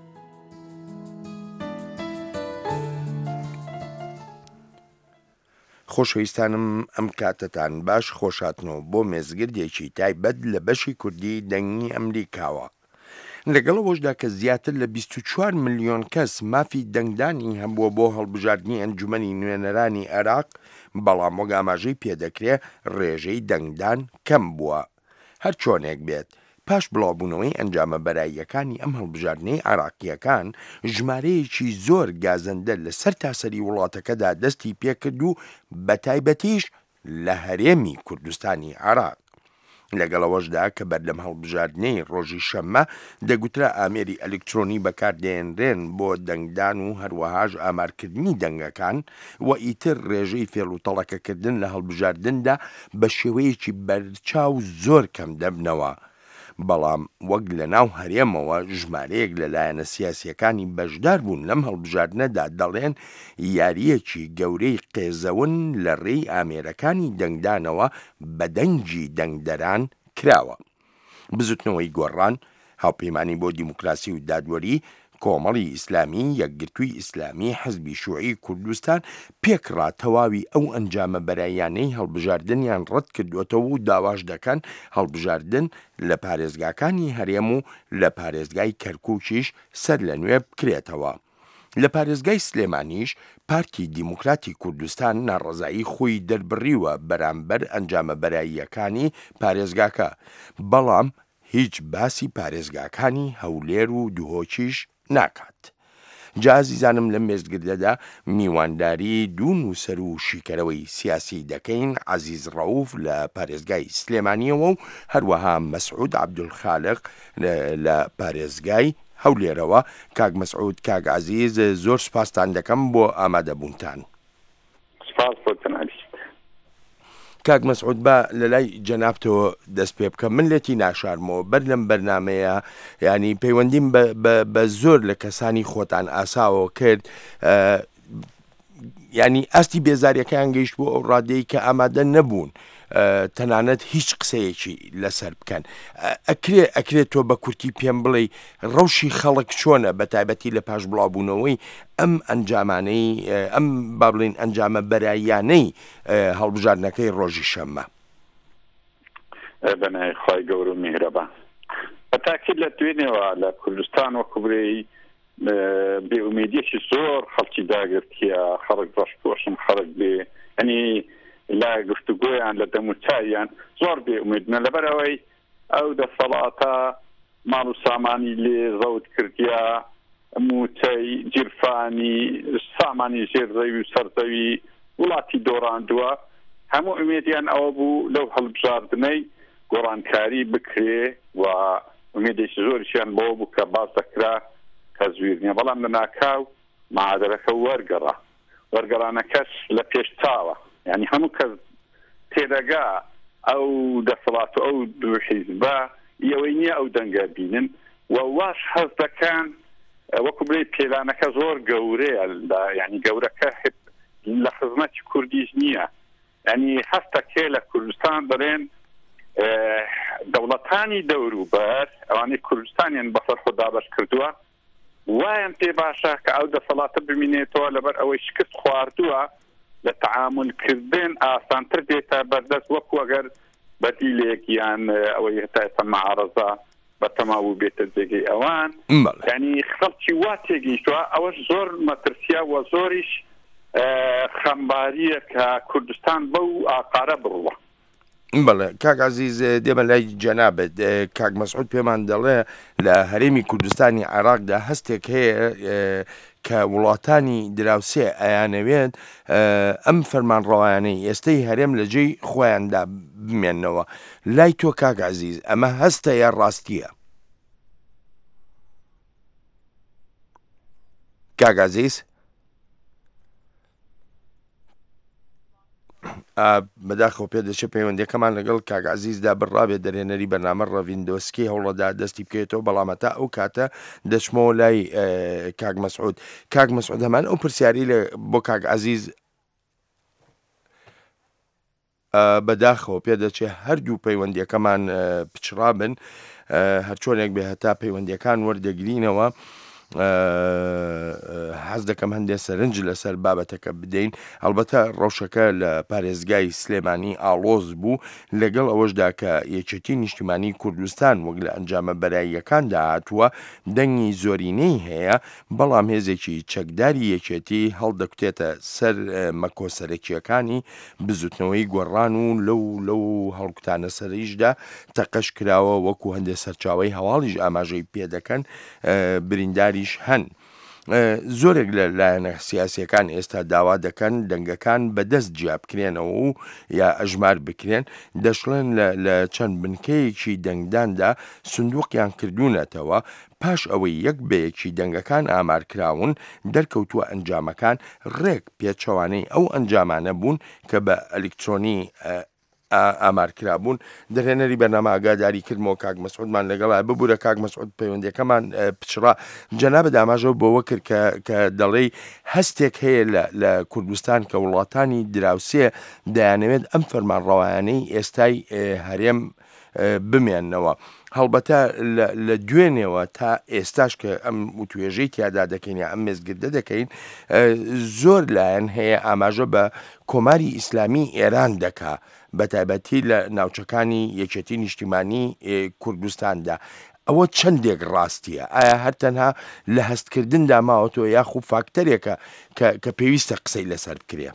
خۆشەویستانم ئەم کاتتان باش خۆشاتنەوە بۆ مێزگردێکی تایبەت لە بەشی کوردی دەنگی ئەمریکاوە. لەگەڵەوەشدا کە زیاتر لە 24 ملیۆن کەس مافی دەنگدانی هەبووە بۆ هەڵبژاردننی ئەنجومەنی نوێنەرانی عێراق، بەڵام وەک ئاماژەی پێدەکرێت ڕێژەی دەنگدان کەم بووە. هەر چۆنێک بێت پاش بڵاوبوونەوەی ئەنجامە بەراییەکانی ئەم هەڵبژاردنەی عێراقیەکان ژمارەیەکی زۆر گازەندە لە سەر تاسەری وڵاتەکەدا دەستی پێکرد و بەتایبەتیش لە هەرێمی کوردستانی عێراق. لەگەڵەوەشدا کە بەردەم هەڵبژاردنەی ڕۆژی شەممە دەگوترا ئامێری ئەلکترۆنی بەکاردێنرێن بۆ دەنگدان و هەروەهاش ئامارکردنی دەنگەکان و ئیتر ڕێژەی فێڵوتەڵەکەکردن لە هەڵبژاردندا بە شێوەیەکی بەرچاو زۆر کەم دەبنەوە. بەڵام وەک لە ناو هەرێمەوە ژمارەیەک لەلایەنە سیاسیەکانی بەشدار بوون لەم هەڵبژاردنەدا دەڵێن یاریەکی گەورەی قێزەون لە ڕێی ئامێرەکانی دەنگدانەوە بە دەنگی دەنگدەران کراوە. بزوتنەوەی گۆڕان، هاوپەیمانی بۆ دیموکراسی و دادوەری، کۆمەڵی ئیسلامی، یەکگرتووی ئیسلامی، حزبی شوعی کوردستان پێکڕا تەواوی ئەو ئەنجامە بەرایانەی هەڵبژاردنیان ڕەت کردوێتەوە و داواش دەکەن هەڵبژاردن لە پارێزگاکانی هەرێم و لە پارێزگای کەرکووکیش سەر لە نوێ بکرێتەوە. لە پارێزگای سلێمانیش پارتی دیموکراتی کوردستان ناڕەزایی خۆی دەربڕیوە بەرامبەر ئەنجامە بەراییەکانی پارێزگاکە، بەڵام هیچ باسی پارێزگاکانی هەولێر و دوهۆکیش ناکات. جا عزیزانم لە مێزگردەدا میوانداری دوو نووسەر و شیکەرەوەی سیاسی دەکەین، عەزیز ڕەوف لە پارێزگای سلێمانیەوە و هەروەها مەسعود عەبدولخالق لە پارێزگای هەولێرەوە. کاک مەسعود، کاک عەزیز، زۆر سوپاستان دەکەم بۆ ئامادەبوونتان. سپاس بۆتان عەزیز. کاک مەسعود، بە لە لای جەنابتەوە دەست پێ بکەم. من لێتی ناشارمەوە بەر لەم بەرنامەیە، ینی پەیوەندیم بە زۆر لە کەسانی خۆتان ئاساوە کرد، ینی ئاستی بێزاریەکەیان گەیشت بۆ ئەو ڕادەیە کە ئامادە نەبوون تەنانەت هیچ قسەیەکی لەسەر بکەن. ئەکرێت تۆ بە کورتی پێم بڵێ ڕەوشی خەڵک چۆنە بە تایبەتی لە پاش بڵاوبوونەوەی ئەم ئەنجامانەی ئەم با بڵێن ئەنجامە بەرایانەی هەڵبژاردنەکەی ڕۆژی شەممە؟ بەنای خوای گەورە و میهرەبان، بەتاکید لە دوێنێەوە لە کوردستان وەکو برێی بێئومێدیەکی زۆر خەڵکی داگرتیە، خەڵک ڕەشپۆشن، خەڵک بێ ئەنی لا گفتوگۆیان لە دەموچاویان زۆر بێئومێدنە لەبەرەوەی ئەو دەسەڵاتە ماڵ و سامانی لێ زەوت کردیا، موچەی جیرفانی سامانی ژێرزەوی و سەرزەوی وڵاتی دۆڕاندووە. هەموو ئومێدیان ئەوە بوو لەو هەڵبژاردنەی گۆڕانکاری بکرێ و ئومێدێکی زۆریشیان بۆ بوو کە باز دەکرا کە زویر نییە، بەڵام لە ناکاو مەعادەرەکە وەرگەڕانەکەش لە پێش چاوە، یعنی هەموو کەس تێدەگا ئەو دەسەڵات ئەو دوو حیزبە ئەوەی نییە ئەو دەنگە بینن و واش هەز دەکەن وەکو بڵێ پێلانەکە زۆر گەورەیە یعنی گەورەکە لە خزمەتی کوردیش نییە یعنی هەستەکێ لە کوردستان بڵێن دەوڵەتانی دەوروبەر ئەوانەی کوردستانیان بەسەر خۆدا بەش کردووە وایان پێ باشە کە ئەو دەسەڵاتە ببینێتەوە لەبەر ئەوەی شکست خواردووە لە تعاملکردن ئاسانتر دێتە بەردەست وەکو ئەگەر بەدیلێک یان ئەوەی هەتا مەعارەزە بە تەماو بێتە جێگەی ئەوان ینی خەڵکی وا تێگەیشتووە ئەوەش زۆر مەترسیە و زۆریش خەمباریە کە کوردستان بەو ئاقارە بڕوە. بەڵێ کاک عەزیز دێمە لای جەنابەت کاک مەسعود پێمان دەڵێ لە هەرێمی کوردستانی عێراقدا هەستێک هەیە کە وڵاتانی دراوسێ ئەیانەوێت ئەم فەرمانڕەوایانەی ئێستەی هەرێم لە جێی خۆیاندا بمێننەوە لای تۆ کاک عەزیز ئەمە هەستە یا ڕاستیە؟ کاک عەزیز بەداخەوە پێ دەچێت پەیوەندیەکەمان لەگەڵ کاک عەزیزدا بڕابێت دەرێنەری بەرنامە ڕەڤیندۆسکی هەوڵەدا دەستی بکەوێتەوە بەڵام تا ئەو کاتە دەچمەوە لای کاک مەسعود. کاک مەسعود هەمان ئەو پرسیاری بۆ کاک عەزیز بەداخەوە پێ دەچێت هەردوو پەیوەندیەکەمان پچڕابن هەر چۆنێک بێ هەتا پەیوەندیەکان وەردەگرینەوە. حەز دەکەم هەندێک سەرنج لەسەر بابەتەکە بدەین. هەڵبەتە ڕەوشەکە لە پارێزگای سلێمانی ئاڵۆز بوو لەگەڵ ئەوەشدا کە یەکێتی نیشتیمانی کوردستان وەک لە ئەنجامە بەراییەکاندا هاتووە دەنگی زۆرینەی هەیە بەڵام هێزێکی چەکداری یەکێتی هەڵدەکوتێتە سەر مەکۆسەرەکیەکانی بزوتنەوەی گۆڕان و لەو هەڵکوتانە سەرریشدا تەقەش کراوە وەکو هەندێک سەرچاوی هەواڵیش ئاماژەی پێ دەکەن برینداری هەن. زۆرێک لە لایەنە سیاسیەکان ئێستا داوا دەکەن دەنگەکان بەدەست جیا بکرێنەوە و یا ئەژمار بکرێن دەشڵێن لە چەند بنکەیەکی دەنگداندا سندوقیان کردوونەتەوە پاش ئەوەی یەک بەیەکی دەنگەکان ئامارکراون دەرکەوتووە ئەنجامەکان ڕێک پێچەوانەی ئەو ئەنجامانە بوون کە بە ئەلکترۆنی ئامارکرا بوون. دەرێنەری بەرنامە ئاگاداری کردمەوە کاک مەسعودمان لەگەڵا ببوورە کاک مەسعود پەیوەندیەکەمان پچڕا جەنابە داماژەوە بۆوە کرد کە دەڵێ هەستێک هەیە لە کوردستان کە وڵاتانی دراوسێ دەیانەوێت ئەم فەرمانڕەوایانەی ئێستای هەرێم بمێننەوە. هەڵبەتە لە دوێنێەوە تا ئێستاش کە ئەم وتوێژەی تیادا دەکەین یا ئەم مێزگردە دەکەین زۆر لایەن هەیە ئاماژە بە کۆماری ئیسلامی ئێران دەکا بە تایبەتی لە ناوچەکانی یەکێتی نیشتیمانی کوردستاندا. ئەوە چەندێک ڕاستیە؟ ئایا هەر تەنها لە هەستکردندا ماوەتەوە یاخو فاکتەرێکە کە پێویستە قسەی لەسەر بکرێ؟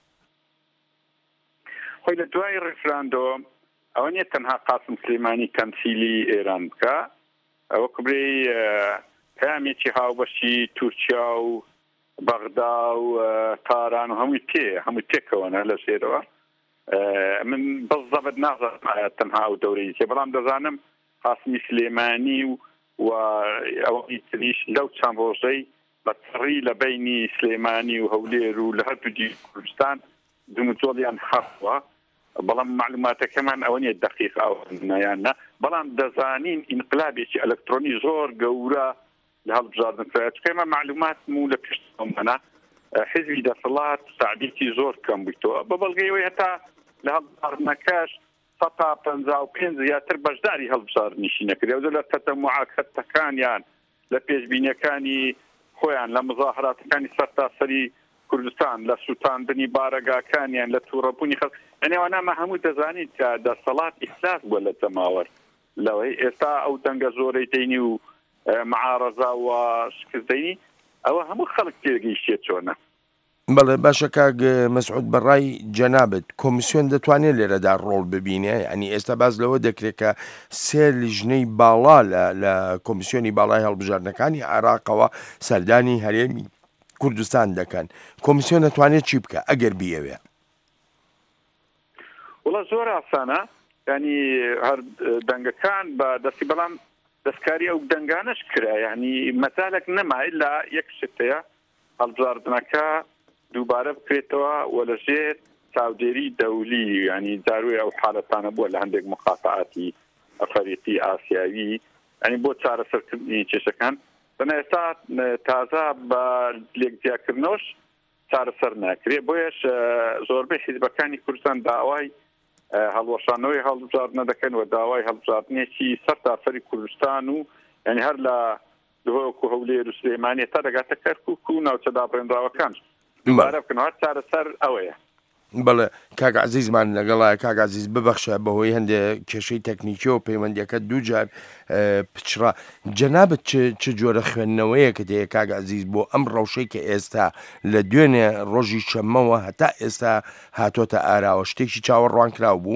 خۆی لە دوای ڕفراندۆم ئەوە نیە تەنها قاسم سلێمانی تەمسیلی ئێران بکە ئەوە کوبرێ پامێکی هاوبەشی تورکیا و بەغدا و تاران و هەمووی تێکەوەنە لە سێرەوە. من بەزەبەت نازانم ئایا تەنها ئەو دەورەی تێ بەڵام دەزانم قاسمی سلێمانی و ئەوەی تریش لەو چەند ڕۆژەی بە تڕی لە بینی سلێمانی و هەولێر و لە هەردوو کوردستان دومجۆڵیان هەبووە بەڵام معلوماتەکەمان ئەوە نیە دقیق ئەوەیانە بەڵام دەزانین ئینقلابێکی ئەلکترۆنی زۆر گەورە لە هەڵبژاردن ئەمە معلومات و لە پێشتەمەە حزبی دەسەڵات سعدیتی زۆر کەم بوویتەوە بە بەڵگەیەوەی هەتا لە هەڵبژاردنەکەش 155 زیاتر بەشداری هەڵبژاردنیشی نەکرێ لە تەتەموعاکەتەکانیان لە پێشبینیەکانی خۆیان لە مزاحراتەکانی سەرتاسەری کوردستان لە سووتاندنی بارەگاکانیان لە تووڕەبوونی خەڵک ئەنێوانامە هەموو دەزانیت کە دەسەڵات ئیفلاس بووە لە تەماوەر لەوەی ئێستا ئەو دەنگە زۆرەی دەینی و معارەزا و شکردەینی ئەوە هەموو خەڵک تێگەیشتێت چۆنە. بەڵێ باشە کاک مەسعود بەڕای جەنابەت کۆمیسیۆن دەتوانێت لێرەدا ڕۆڵ ببینێ ئەنی ئێستا باز لەوە دەکرێت کە سێ لیژنەی باڵا لە کۆمیسیۆنی باڵای هەڵبژاردنەکانی عێراقەوە سەردانی هەرێمی کوردستان دەکەن کۆمیسیۆن دەتوانێت چی بکە ئەگەر بیەوێ؟ وڵا زۆر ئاسانە ینی هەر دەنگەکان بە دەستی بەڵام دەستکاری ئەو دەنگانەش کرا ینی مەتالێک نەمای لە یەک شتەیە هەڵبژاردنەکە دووبارە بکرێتەوە وە لەژێر چاودێری دەولی ینی داروی ئەو حالەتانە بووە لە هەندێک مقاطعاتی ئەفریقی ئاسیاوی ینی بۆ چارەسەرکردنی کێشەکان بەنە ئێستا تازە بە لێکزیاکردنەوەش چارەسەر ناکرێت بۆیەش زۆربەی حیزبەکانی کوردستان داوای هەڵوەشانەوەی هەڵبژاردنە دەکەن و داوای هەڵبژاردنێکی سەر تاسەری کوردستان و ینی هەر لە وەکو هەولێر و سلێمانی تا دەگاتە کەرکووک و ناوچە دابڕێنراوەکان دووبارە بکەنەوە چارەسەر ئەوەیە. بەڵێ کاک عەزیزمان لەگەڵایە کاک عەزیز ببەخشە بەهۆی هەندێک کێشەی تەکنیکیەوە پەیوەندیەکە دووجار پچڕا جەنابەت چ جۆرە خوێندنەوەیەکت هەیە کاک عەزیز بۆ ئەم ڕەوشەی کە ئێستا لە دوێنێ ڕۆژی شەممەوە هەتا ئێستا هاتۆتە ئاراوە شتێکی چاوەڕوان کراو بوو؟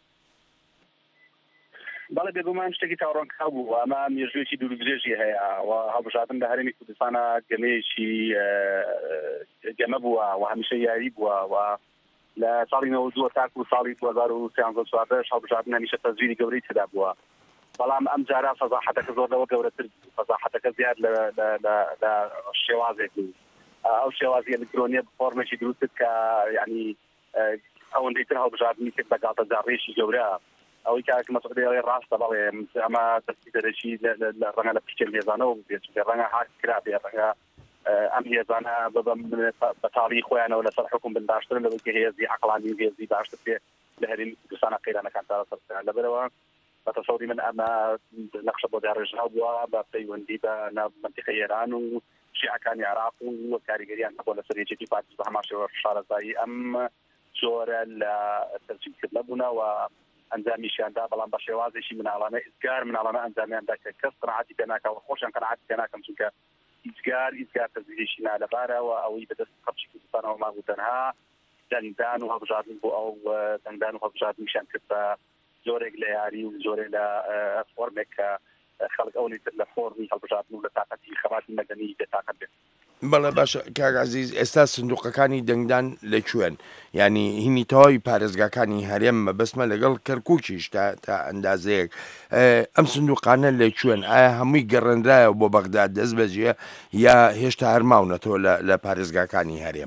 بەڵێ بێگومان شتێکی چاوەڕوانکراو بوو ئەمە مێژوێکی دوورودرێژی هەیە و هەڵبژاردن لە هەرێمی کوردستانە گەمەیەکی گەمە بووە و هەمیشە یاری بووە و لە ساڵی 92 تاکو ساڵی 2013 هەڵبژاردن هەمیشە تەزویری گەورەی تێدا بووە بەڵام ئەم جارە فەزاحەتەکە زۆرەوە گەورەتر فەزاحەتەکە زیاد لە شێوازێک بوو ئەو شێوازی ئەلکترۆنیە فۆرمێکی دروست کە یعنی ئەوەندەی تر هەڵبژاردننی کرد بە گاڵتەجارڕێژی گەورە ئەوەی کاک مەسعودی ئەڵێ ڕاستە بەڵێ ئەمە دەستی دەرەشی ڕەنگە لە پیچە هێزانەوە بێت ڕەنگە هاک کرا بێ ڕەنگە ئەم هێزانە بە تاڵی خۆیانەوە لەسەر حکوم بنداشتن لەوەی کە هێزی عەقڵانی و هێزی باشتر پێ لە هەرێمی کوردستانە قەیرانەکان چارەسەر لەبەرەوە بە تەسەوری من ئەمە نەخشە بۆ داڕێژراو بووە بە پەیوەندی بە منتیقەی ئێران و شیعەکانی عێراق و کاریگەریان بۆ لەسەر یەکێتی پارتیز بە هەماشەوە شارەزایی ئەم جۆرە لە تەرجیحکردنە بوونەوە ئەنجامیشیاندا بەڵام بە شێوازێکی مناڵانە ئیزگار مناڵانە ئەنجامیاندا کە کەس قەناعەتی پێ ناکەوە خۆشیان قەناعەتی پێ ناکەم چونکە ئیزگار تەزویریشی نالەبارەوە ئەوەی بەدەست خەڵکی کوردستانەوە مابوو تەنها دەنگدان و هەڵبژاردن بۆ ئەو دەنگدان و هەڵبژاردنیشان کرد بە زۆرێک لە یاری و زۆرێک لە فۆرمێک کە خەڵک ئەوەی تر لە فۆرمی هەڵبژاردن و لە تاقەتی خەباتی مەدەنی بێتاقەت بێت. بەڵێ باشە کاک عەزیز ئێستا سندوقەکانی دەنگدان لەکوێن ینی هینی تەواوی پارێزگاکانی هەرێم مەبەستمە لەگەڵ کەرکووکیش تا ئەندازەیەک ئەم سندوقانە لەکوێن ئایا هەمووی گەڕێنرایەوە بۆ بەغداد دەست بەجێ یا هێشتا هەرماونەتەوە لە پارێزگاکانی هەرێم؟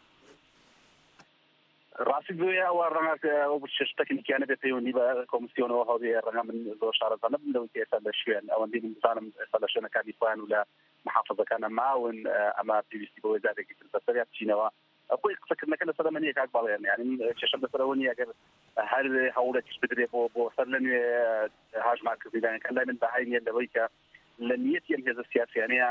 ڕاستی بووە ئەوە ڕەنگە ئەو شتێکیانە بێ پەیوەندی بە کۆمیسیۆنەوە هەڵێ ڕەنگە من زۆر شارەزانە بم لەوەی ئێستا لە شوێن ئەوەندەی منزانم ئێستا لە شوێنەکانی خۆیان و لە محافظەکانە ماون ئەمە پێویستی بۆ وەزارێکی تر بەسەریان بچینەوە خۆی قسەکردنەکە لەسەر من یەکاک بەڵێن یعنی کێشەم لەسەرەوە نیە ئەگەر هەر هەوڵێکیش بدرێ بۆ سەر لە نوێ هاژمارکردنەکان لای من بەهای نیە لەوەی کە لە نیەتی ئەم هێزە سیاسیانەیە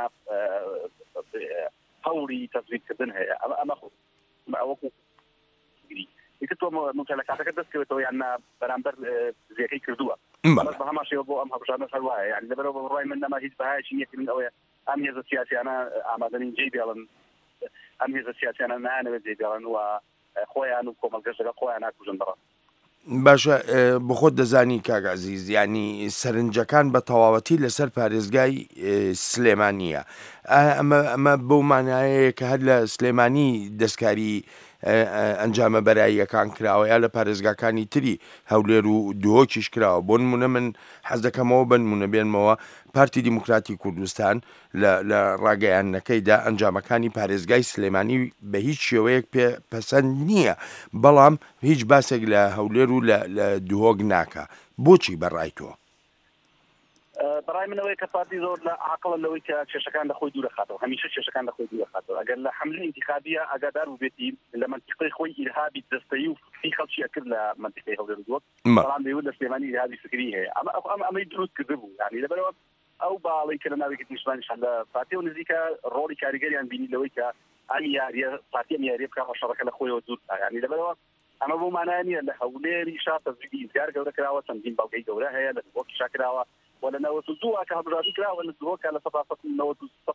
هەوڵی تەزویرکردن هەیە ئەمە ئەوەکو تۆ ممتلکاتەکە دەستکەوێتەوە یان بەرامبەر زیەکەی کردووە بە هەمان شێوە بۆ ئەم هەڵبژاردنە هەروایە یعنی لەبەرەوە بەڕای من نەما هیچ بەهایەکی نییە من ئەوەیە ئەم هێزە سیاسیانە ئامادەنین جێی بێڵن ئەم هێزە سیاسیانە نایانەوێت جێی بێڵن و خۆیان و کۆمەلگەشتەکە خۆیان ناکوژن بڕن. باشە بخۆت دەزانی کاک عەزیز ینی سەرنجەکان بە تەواوەتی لەسەر پارێزگای سلێمانیە ئەمە بەو مانایەیە کە هەر لە سلێمانی دەستکاری ئەنجامە بەراییەکان کراوە یا لە پارێزگاکانی تری هەولێر و دووەکیش کراوە بۆ نمونە من حەز دەکەمەوە بە نمونە بێنمەوە پارتی دیموکراتی کوردستان لە ڕاگەیاندنەکەیدا ئەنجامەکانی پارێزگای سلێمانی بە هیچ شێوەیەک پەسەند نییە بەڵام هیچ باسێک لە هەولێر و لە دووهۆک ناکە بۆچی بەڕای تۆ؟ بەڕای منەوەی کە پارتی زۆر لە عاقڵە لەوەی کە کێشەکان لە خۆی دوورەخاتەوە هەمیشە کێشەکان لە خۆی دوورەخاتەوە ئەگەر لە حملەی انتخابیە ئاگادار بێتی لە منطقەی خۆی ئیرهابی دەستەیی و فکری خەڵکی ئەکرد لە منطقەی هەولێر و دووەک بەڵام دەیوت لە سلێمانی ئیرهابی فکری هەیە ئەمەی دروست کرده بوو یعنی لەبەرەوە ئەو باڵی کە لە ناوێکی نیشتمانیشان لە پارتی و نزیکە ڕۆڵی کاریگەریان بینی لەوەی کە ئەم یاریە پارتی ئەم یاریە بکات شەڕەکە لە خۆیەوە دوورتا یعنی لەبەرەوە ئەمە بۆ مانای نییە لە هەولێری شات تەزویری ئیزگار گەورە کراوە چەندین باڵگەی گەورە هەیە لە دووەکی شا کراوە ولا نوت زوا كهبرادي كلا ولا زوا كلا صفات نوت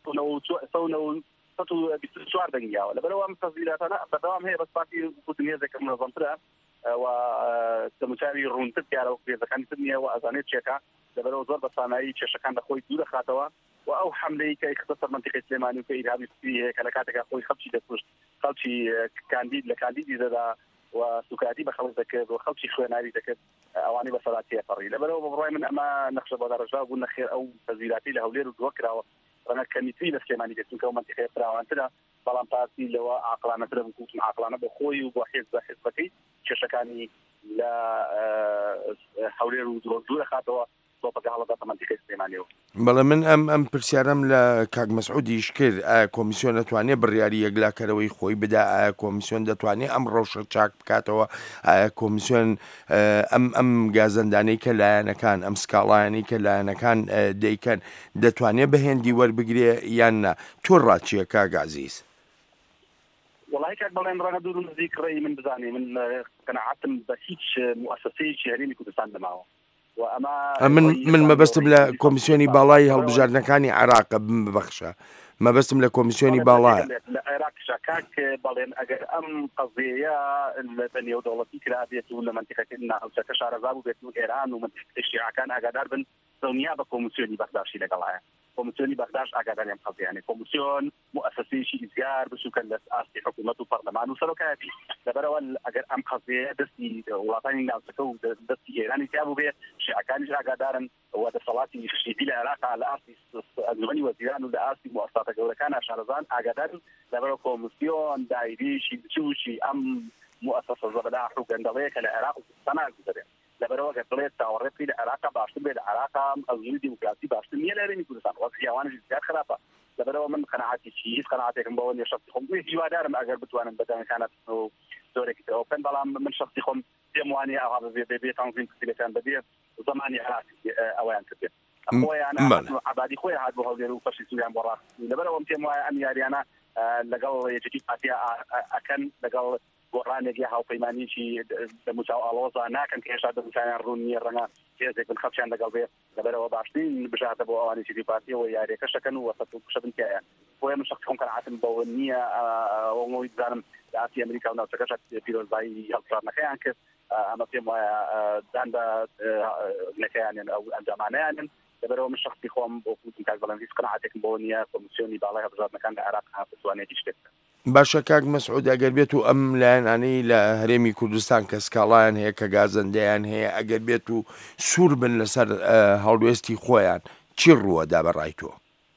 سطو بيستشوار دنيا ولا بلوا متصلات أنا بدوام هي بس باتي كودنيا ذكر منظم ترى وتمشاري رونت كارو في ذكر الدنيا وأذانيت شكا لبلوا زور بس أنا أي شيء كان دخوي دولة خاتوا وأو حملة كي يختصر منطقة سليماني وكي إرهابي فيه كلاكاتك أخوي خبشي دكتور خبشي كانديد لكانديد إذا وسكاتي بخلص ذكر وخلصي خواناري ذكر أواني بصلاتي فري لبلوا ببراي من أما نخشى بدر رجاء قلنا خير أو تزويراتي لهولير ودوكرا أنا كميتي لسليماني جسمك ومنطقة فرا وأنتنا بەڵام پارتی لەوە عاقلانەترە بکوتن عاقلانە بۆ خۆی و بۆ حیزبەکەی کێشەکانی لە هەولێر و دوورە خاتەوە تۆپەکە هەڵەداتە مەنتیقەی سلێمانیەوە. بەڵێ من ئەم پرسیارم لە کاک مەسعودیش کرد ئایا کۆمیسیۆن دەتوانێت بڕیاری یەکلاکەرەوەی خۆی بدا، ئایا کۆمیسیۆن دەتوانێت ئەم ڕەوشە چاک بکاتەوە، ئایا کۆمیسیۆن ئەم گازەندانەی کە لایەنەکان ئەم سکاڵایانی کە لایەنەکان دەیکەن دەتوانێت بەهێندی وەربگرێ یان نا. تۆ ڕاچیە کاک عەزیز؟ وڵای کاک بەڵێن ڕەنگە دوور و نزیک ڕێی من بزانێ من قەناعەتم بە هیچ موسسەیەکی هەرێمی کوردستان نەماوە. من مەبەستم لە کۆمیسیۆنی باڵای هەڵبژاردنەکانی عێراقە ببەخشە، مەبەستم لە کۆمیسیۆنی باڵایە لە عێراقشا کاک بەڵێن ئەگەر ئەم قەزەیە بە نێودەوڵەتی کرابێت و لە مەنتیقەکە ناوچەکە شارەزا بوو بێت و ئێران و مەنتیقەی شیعەکان ئاگادار بن دڵنیا بە کۆمیسیۆنی بەغداشی لەگەڵایە. کۆمیسیۆنی بەغداش ئاگاداریان قەزیانێ کۆمیسیۆن موسسەیەکی ئیزگار بچووکە لە ئاستی حکوومەت و پەرلەمان و سەرۆکایەتی. لەبەرەوە ئەگەر ئەم قەزەیە دەستی وڵاتانی ناوچەکە و دەستی ئێرانی تیا بوو بێت شیعەکانیش ئاگادارن و دەسەڵاتی شیعی لە عێراقا لە ئاستی ئەنجومەنی وەزیران و لە ئاستی موسساتە گەورەکان شارەزان ئاگادارن لەبەرەوە کۆمیسیۆن دایرێکی بچووکی ئەم موسسە زەبەداح و گەندەڵەیە کە لە عێراق و کوردستان دەبێت. لەبەرەوە گە دڵێت چاوەڕێتی لە عێراقا باشتر بێت، لە عێراقا ئەزموونی دیموکراسی باشتر نییە لە هەرێمی کوردستان وەک خیاوانش زیاد خراپە. لەبەرەوە من قەناعەتێکی هیچ قەناعەتێکم بەوە نییە شخصی خۆم هیوادارم ئەگەر بتوانم بەدەنگەکانت زۆرێکی ترەوە بکەن، بەڵام من شخصی خۆم پێم وانە ئاوا بێ تەنظیم کردەکان بەبێ زمانی عێراقی ئەویان کردێت. خۆیان عبادی خۆی هات بۆ هەولێر و فەرشی سووریان بۆ ڕاست. لەبەرەوە پێم وایە ئەم یاریانە لەگەڵ یەکێتی پارتیا ئەکەن لەگەڵ گۆڕانێکی هاوپەیمانیی دەموچاو ئاڵۆزا ناکەن کە هێشتا دەموچیان ڕوون نییە ڕەنگە هێزێک بن خەڵکیان لەگەڵ بێ. لەبەرەوە باشترین بژاتە بۆ ئەوانێکی پارتیەوە یاریەکەشەکەن و وەسەد و شەبن تایە. بۆیە من شخصی خۆم قەناعەتم بەوە نییە ئەوەی بزانم لە ئاسی ئەمریکا و ناوچەکەش پیرۆزبایی هەڵبژاردنەکەیان کرد. ئەمە پێم وایە دان بە نەکەیانن ئەو ئەنجامانەیانن. لەبەرەوە من شخصی خۆم بۆ کوتم کاک بەڵێن هیچ قەناعەتێکم بەوە نییە کۆمیسیۆنی باڵای هەڵبژاردنەکان لە عێراق بتوانێت شتێک بکات. باشە کاک مەسعود ئەگەر بێت و ئەم لایەنانەی لە هەرێمی کوردستان کە سکاڵایان هەیە کە گازەندەیان هەیە ئەگەر بێت و سوور بن لەسەر هەڵوێستی خۆیان چی ڕووەدا بەڕای تۆ؟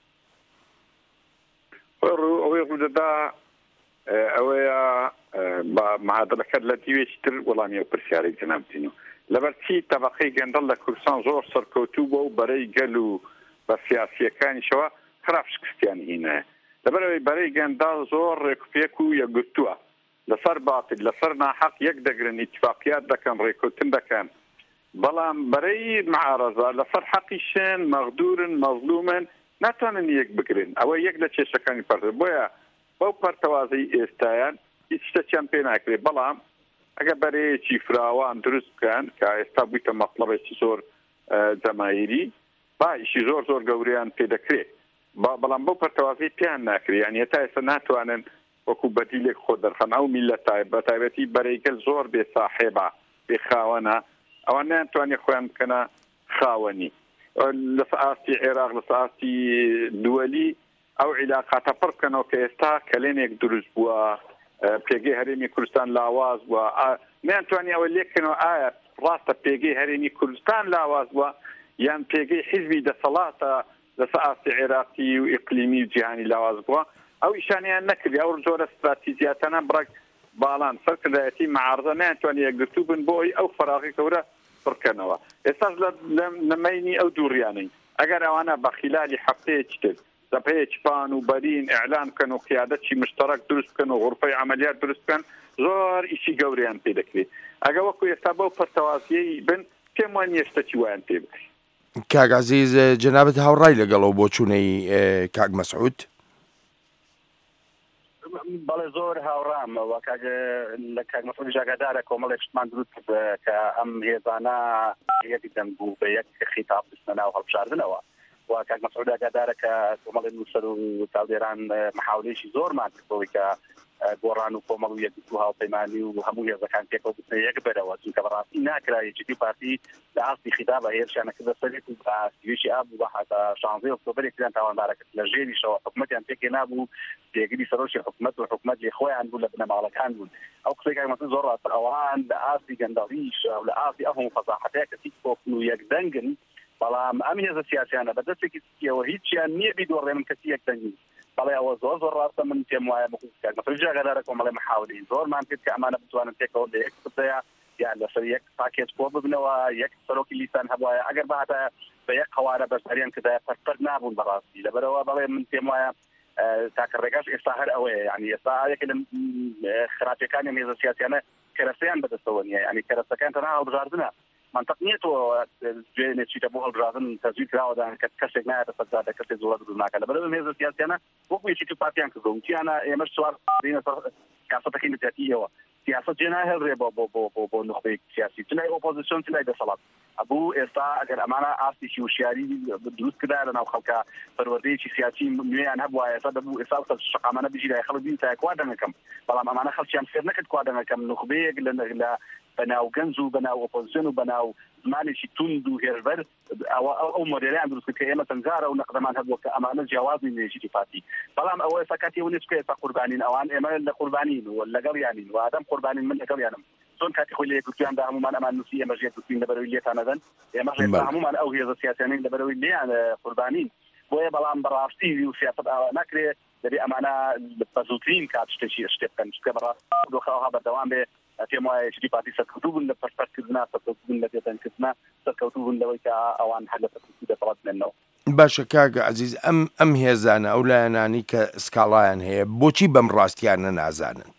ئەوەی ڕوودەدا ئەوەیە معادلەکەت لە دیوێشتر وەڵامی ئەو پرسیارەی جەنابتین و لەبەرچی تەبەقەی گەندەڵ لە کوردستان زۆر سەرکەوتوو بۆ و بەرەی گەل و بە سیاسیەکانیشەوە خراپ شکستیان هینە. لەبەرەوەی بەرەی گەندەڵ زۆر ڕێکوپێک و یەکگرتووە لەسەر باتل لەسەر ناحەق یەک دەگرن ئیتفاقیات دەکەن ڕێکوتن دەکەن، بەڵام بەرەی معارەزە لەسەر حەقیشن مەغدورن مەظلومن ناتوانن یەک بگرن. ئەوە یەک لە کێشەکانی پەرتە. بۆیە بەو پەرتەوازەی ئێستایان هیچ شتێکیان پێ ناکرێت. بەڵام ئەگە بەرەیەکی فراوان دروست بکەن کە ئێستا بوویتە مەطلبێکی زۆر جەماهیری با ئیشی زۆر زۆر گەورەیان پێ دەکرێت، بەڵام بەو پەرتەوازەی پێیان ناکرێت. یان هێتا ئێستا ناتوانن وەکو بەدیلێک خۆ دەرخەن. ئەو میلەتای بە تایبەتی بەرەیگەل زۆر بێ ساحێبە بێ خاوەنە، ئەوان ناتوانێت خۆیان بکەنە خاوەنی. لە ئاستی عێراق لە ئاستی دووەلی ئەو عیلاقاتە پڕ بکەنەوە کە ئێستا کەلێنێک دروست بووە پێگەی هەرێمی کوردستان لاواز بووە، ناتوانێت ئەوە لێکەنەوە ئایا ڕاستە پێگەی هەرێمی کوردستان لاواز بووە یان پێگەی حیزبی دەسەڵاتە لەسەر ئاستی عێراقی و ئیقلیمی و جیهانی لاواز بووە. ئەو ئیشانیان نەکردی. ئەو زۆرە استراتیجیاتانە بڕک باڵان سەرکردایەتی معارضە ناتوانێت یەکگرتوو بن بۆ ئەو فەراغی گەورە بڕکەنەوە. ئێستاش لە نمەینی ئەو دووڕیانەی ئەگەر ئەوانە بە خلالی هەفتەیەکی تر زەپەیەکی پان و بەرین ئیعلان بکەن و قیادەتی مشتەرەک دروست بکەن و غورفەی عەمەلیات دروست بکەن زۆر ئیشی گەورەیان پێ دەکرێت. ئەگە وەکو ئێستا بەو پەرتەوازیەی بن پێم وانییە شتێکی وایان پێ بکرێت. کاک عەزیز جەنابەت هاوڕای لەگەڵەوە بۆ چوونەی کاک مەسعود؟ بەڵێ زۆر هاوڕام وە لە کاک مەسعود ئاگادارە کۆمەڵێک شتمان دروست کە ئەم هێزانە یەکی دەنگ بوو بە یەک خیتاب بستنە ناو هەڵبژاردنەوە. و کاک مەسعود ئاگادارە کە کۆمەڵی نووسەر و چاودێران محاولەیەکی زۆرمان کردەوەی کە گۆڕان و کۆمەڵ و یەکگرتو و هاوپەیمانی و هەموو هێزەکان پێکەوە بستنە یەک بەرەوە، چونکە بەڕاستی ناکرا یەکێتی پارتی لە ئاستی خیتابە هێرشیانە کردە سەرێت و بە سیوێکی ئاب بوو بە حتا 16 ئۆکتۆبەرێکیان تاوانبارە کرد لە ژێریشەوە حکومەتیان پێکێ نابوو پێگیری سەرۆکی حکومەت و حکومەت لێ خۆیان بوو لە بنەماڵەکان بوون. ئەو قسەی کاک مەسعود زۆر ڕاستە ئەوان لە ئاستی گەندەڵیش و لە ئاستی ئەو فەزاحەتەیە کە تیکۆکن و یەکدەنگن، بەڵام ئەم هێزە سیاسیانە بەدەستێکی سکیەوە هیچیان نییە بیدۆڕێنن کەسی یەکدەنگی. بەڵێ ئەوە زۆر ڕاستە من پێم وایە مەسەجا غەدارە کۆمەڵی محاولی زۆرمان کرد کە ئەمانە بتوانن تێکەوە لە یەک قسەیە یان لەسەر یەک پاکێج کۆ ببنەوە یەک سەرۆکی لیسان هەبوایە ئەگەر بەهاتە بە یەک قەوارە بەرپەریان کردایە پەرپەر نابوون بەڕاستی لەبەرەوە بەڵێ من پێم وایە تاکە ڕێگاش ئێستا هەر ئەوەیە یعنی ئێستا یەکێک لە خراپەکانی هێزە سیاسیانە کەرەسەیان بەدەستەوە نییە یعنی کەرەسەکان تەنها هەڵبژاردنە منطق نییە تۆ دوێنێ چیتە بۆ هەڵبژاردن تەزویر کراوەدان کە کەسێک نایەتە سەرجادە کەسێک زۆر دروست ناکە لەبەرەوە هێزە سیاسیانە وەکو یەکێکی پارتیان کردو وتیانە ئێمەش سوار دێنە سەر سیاسەتەکەی نەتیەوە سیاست جێ ناهێڵڕێ بۆ نخبەی سیاسی چ لای ئۆپۆزیسیۆن چ لای دەسەڵات ئەبوو ئێستا ئەگەر ئەمانە ئاستێکی وشیاری دروست کردا لەناو خەڵکە پەروەردەیەکی سیاسی نوێیان هەبووە ئێستا دەبوو ئێستا شقامانە بژیرای خەڵک بین تا کوا دەنگەکەم بەڵام ئەمانە خەڵکیان فێر نەکرد کوا دەنگەکەم نخبەیەک لە بەناو گەنج و بەناو ئۆپۆزیسیۆن و بەناو زمانێکی توند و هێربەر ئەو مۆدێلیان دروست کە ئێمە تەنجارە و نەقدەمان هەبووە کە ئەمانە جیاوازی نوێژی پارتی بەڵام ئەوە ئێستا کاتی ئەو نیست کە ئێستا قوربانین ئەوان ئێمە لە قوربانین و لەگەڵیانین و ئادەم قوربانین من لەگەڵیانم چۆن کاتی خۆی لە یەکگرتویاندا هەمومان ئەمان نووسی ئێمەش یەکگرتوین لەبەرەوەی لێتانەدەن ئێمەش هەمومان ئەو هێزە سیاسیانین لەبەرەوەی لێیان قوربانین بۆیە بەڵام بەڕاستی و سیاست ئاوا ناکرێت دەبێ ئەمانە بەزووترین کات شتێ بکەن چکە بەڕاستی دۆخەوە بەردەوام بێ پێم وایە شتی پارتی سەرکەوتوو بوون لە پەرپەرکردنا سەرکەوتوو بوون لە تێتەنکردنا سەرکەوتوو بوون لەوەی کە ئەوان هەر لە سەرکەوتوو دەسەڵات بێنەوە باشە کاگە عەزیز ئەم هێزانە ئەو لایەنانی کە سکاڵایان هەیە بۆچی بەم ڕاستیانە نازانن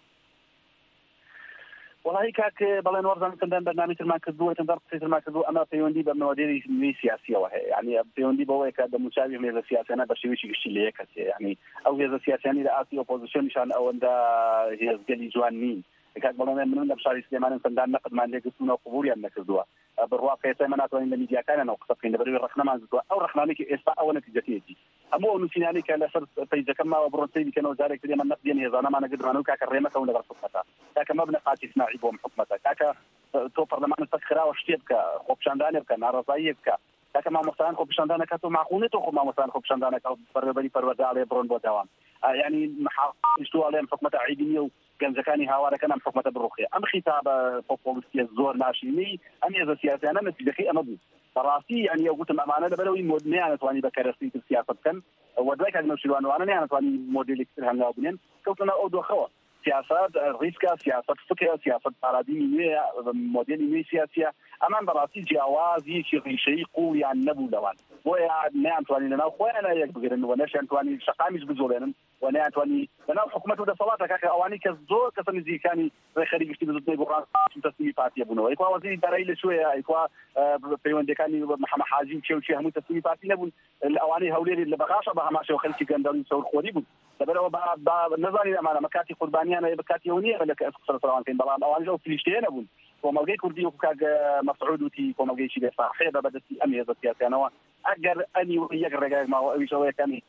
وڵی کاک بەڵێن وەرزان کردن بەرنامەی ترمان کردووە تەندەر قسەیترمان کردو ئەمە پەیوەندی بە مۆدێلی نوێی سیاسیەوە هەیە یعنی پەیوەندی بەوەیە کە دەموچاوی هێزە سیاسیانە بە شێوەیەکی گشتی لە یەک کەسێ یعنی ئەو هێزە سیاسیانی لە ئاسی ئۆپۆزیسیۆنیشان ئەوەندە هێزگەلی جوان نین کاک بەڵێن من لە بشاری سلێمانی سەندان نەقدمان لێگرتوونەوە قبولیان نەکردووە بڕوا پێسە من ناتوانین لە میدیاکانەوە قسە بکەین لەبەرەوەی ڕەخنەمان زتووە ئەو ڕەخنانێکی ئێستا ئەوە نەتیجەکەیەتی هەموو نووسینانی کە لەسەر پەیجەکەم ماوە بڕۆنسەی بکەنەوە جارێک ئێمە نەقدێن هێزانەمانە گرتوانە و کاکە ڕێمەکەون لەبەر حکومەتە کاکە مەبنە قاتی سناعی بۆم حکومەتە کاکە تۆ پەرلەمانت سەرخراوە شتێ بکە خۆپیشاندانێ بکە ناڕەزایی بکە کاکە مامۆستایان خۆپیشاندانەکەات و ماخوونێت و خۆ مامۆستایان خۆپیشاندانەکە بەڕێوەبەری پەروەردەڵێ بڕۆن بۆ داوام یعنی محاڵێن حکومەتە عیدی نیە و گەنجەکانی هاوارەکەن ئەم حکومەتە بڕوخێ ئەم خیتابە پۆپۆلیسیە زۆر ناشینی ئەم هێزە سیاسیانە نەتیجەکەی ئەمە بوو بەڕاستی یعنی ئەوگوتم ئەمانە لەبەرەوەی نەیانەتوانی بە کەرەستی تر سیاست بکەن وەدوای کاک نەوشیروانوانە نەیانەتوانی مۆدێلێکی تر هەنگاو بنێن کەوتنە ئەو دۆخەوە سیاست ریسکە سیاست فکرە سیاست پارادیمی نوێ مۆدێلی نوێی سیاسیە ئەمان بەڕاستی جیاوازیەکی ڕیشەی قوڵیان نەبوو لەوان بۆیە نەیانتوانی لەناو خۆیان یەک بگرن و نەشیانتوانی شەقامیش بجۆڵێنن و نەیانتوانی لەناو حکومەت و دەسەڵاتە کاکە ئەوانی کە زۆر کەسە نزیکانی ڕێخەری گشتی بزوتنەی گۆڕان تەسلیمی پارتیە بوونەوە ئەیکوا وەزیری دارایی لەکوێیە ئەیکوا پەیوەندەکانی محەممەد حاجی و چێوچی هەموو تەسلیمی پارتی نەبوون ئەوانەی هەولێری لە بەغاشە بە هەماشەوە خەلکی گەندەڵی سەورخۆری بوون لەبەرەوە نەزانین ئەمانە مەکاتی قوربانیانە بەکاتیەوە نییە لە کە ئەسقسەر سەڵانکەین بەڵام ئەوانش ئەو فلیشتەیە نەبوون کۆمەلگەی کوردی وەکو کاک مەسعود وتی کۆمەلگەیەکی بێساحێ بە بەدەستی ئەم هێزە سیاسیانەوە ئەگەر ئەنی یەک ڕێگای ماوە ئەویش ئەوەیەکەمی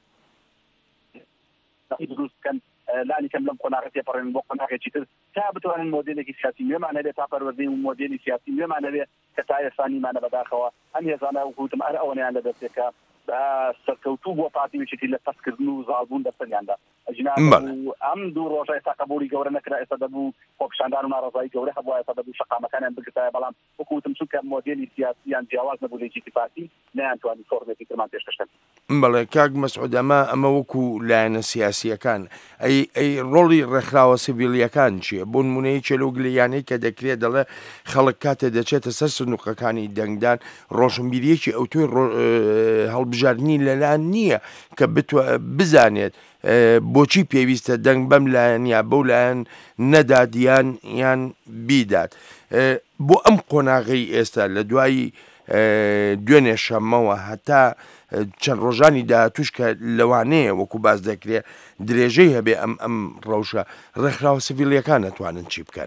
دروست بکەن لانی کەم لەم قۆناغە تێپەڕێن بۆ قۆناغێکی تر تا بتوانن مۆدێلێکی سیاسی نوێمان هەبێت تا پەروەردەی مۆدێلی سیاسی نوێمان هەبێت کە تا ئێستانیمانە بەداخەوە ئەم هێزانە وەکوتم ئەر ئەوەیان لەدەستێکە سەرکەوتوو بۆ پارتیوێکی لە پەسکردن و زاڵبوون دەستەنیاندا ئەم دوو ڕۆژە ئێستا قبولی گەورە نەکرا ئێستا دەبوو خۆپیشاندان و ناڕەزایی گەورە هەبووە ئێستا دەبوو شەقامەکانیان بگرتایە بەڵام وەکوتم چونکە مۆدێلی سیاسییان جیاواز نەبوو لە یەکێتی پارتی نەیانتوانی فۆرمێکی ترمان پێشکەشکەن بەڵێ کاک مەسعود ئەمە وەکو لایەنە سیاسیەکان ئەی ڕۆڵی ڕێکخراوە سیڤیلیەکان چییە بۆ نمونەی چێلۆگلیانەی کە دەکرێت دەڵێ خەڵک کاتێ دەچێتە سەر سنووقەکانی دەنگدان ڕۆژنبیریەکی ئەوتۆی هەڵبژاردننی لەلایەن نییە کە بزانێت بۆچی پێویستە دەنگ بەم لایەن یا بەو لایەن نەدادیان یان بیدات بۆ ئەم قۆناغی ئێستا لە دوایی دوێنێ شەمەوە هەتا چەند ڕۆژانی داهاتوش کە لەوانەیە وەکو باز دەکرێت درێژەی هەبێ ئەم ڕەوشە ڕێکخراوە سیڤیلیەکان نەتوانن چی بکەن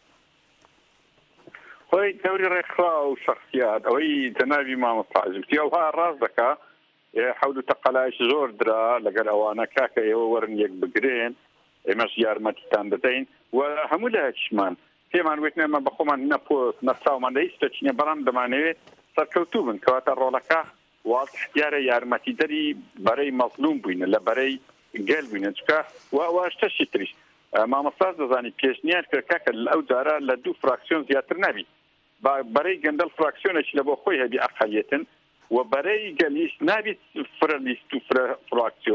خۆی تەوری ڕێکخراو و شەخصیات ئەوەی جەنابی مامۆستا حەزبی ئەوها ڕاست دەکا حەود و تەقەلایش زۆر درا لەگەر ئەوانە کاکە ئێوە وەرن یەک بگرێن ئێمەش یارمەتیتان بدەین و هەموو لە هەچمان پێمان وێتنێمە بە خۆمان نەپۆست نەچاومان دەیستە چینە بەڵام دەمانەوێت سەرکەوتوو بن کەواتە ڕۆڵەکە واڵ احتیارە یارمەتی دەری بەرەی مەظلوم بووینە لە بەرەی گەل بووینە چکە واشتەشی تریش مامۆستاز دەزانی پێشنیار کرد کاکە ئەو جارە لە دوو فراکسیۆن زیاتر نبی بەرەی گەندەڵ فراکسیۆنێکی لە بۆ خۆی هەبی ئەقەلیەتن و بەرەی گەلیش نابێت فرە لیست و فراکسیۆن بی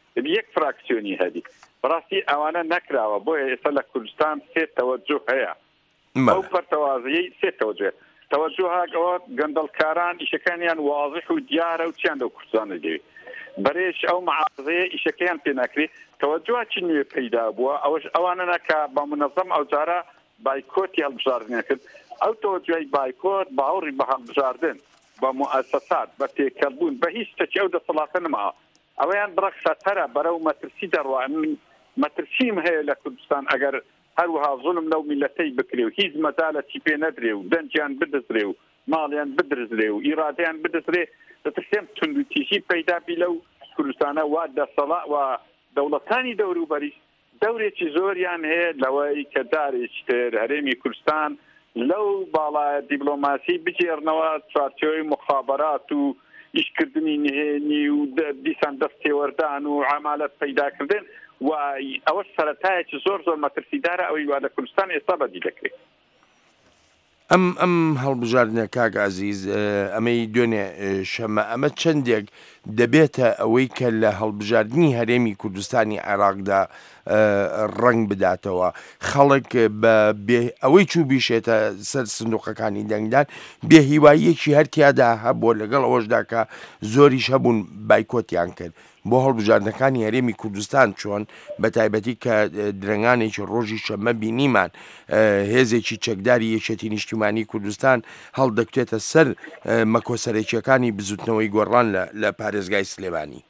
یەک فراکسیۆنی هەبی بەڕاستی ئەوانە نەکراوە بۆیە ئێستا لە کوردستان سێ تەوەجه هەیە ئەو پەرتەوازیەی سێ تەوەجه تەوەجهەوە گەندەڵکاران ئیشەکانیان واضح و دیارە و چیان لەو کوردستانە دەوێت بەرێش ئەو معارضەیە ئیشەکەیان پێ ناکرێت تەوەجهوا چی نوێ پەیدا بووە ئەوەش ئەوانە کە بە منەظەم ئەو جارە بایکۆتی هەڵبژاردنیان کرد ئەو تەوەجهی بایکۆت باوەڕی بە هەڵبژاردن بە مؤسسات بە تێکەڵبوون بە هیچ شتێکی ئەو دەسەڵاتە نەماوە ئەوەیان بڕەخسەتەرە بەرەو مەترسی دەڕوا مەترسیم هەیە لە کوردستان ئەگەر هەروەها زوڵم لەو میلەتەی بکرێ و هیچ مەدالەتی پێ نەدرێ و دەنجیان بدەزرێ و ماڵیان بدرزرێ و ئیرادەیان بدەزرێ دەترسێم توندوتیژی پەیدا بی لەو کوردستانە وا دەسەڵات و دەوڵەتانی دەوروبەری دەورێکی زۆریان هەیە لەوەی کە دارێکی تر هەرێمی کوردستان لەو باڵایە دیبلۆماسی بجێڕنەوە چارچۆی مخابەرات و ئیشکردنی نهێنی و دیسان دەستێوەردان و عمالەت پەیداکردن و ئەوە سەرەتایەکی زۆر زۆر مەترسیدارە ئەوەی وا لە کوردستان ئێستا بەدی دەکرێت ئەم هەڵبژاردنە کاک عەزیز ئەمەی دوێنێ شەمە ئەمە چەندێک دەبێتە ئەوەی کە لە هەڵبژاردننی هەرێمی کوردستانی عێراقدا ڕنگ بداتەوە خەڵک بە ئەوەی چوو بیشێتە سەر سندوقەکانی دەنگدان بێهیواییەکی هەرتیادا هەبووە لەگەڵ ئەوەشدا کە زۆریش هەبوون بایکۆتیان کرد بۆ هەڵبژاردنەکانی هەرێمی کوردستان چۆن بە تایبەتی کە درەنگانێکی ڕۆژی شەمە بینیمان هێزێکی چەکداری یەکێتی نیشتیمانی کوردستان هەڵدەکتێتە سەر مەکۆسەرێکیەکانی بزوتنەوەی گۆڕان لە پارێزگای سلێمانی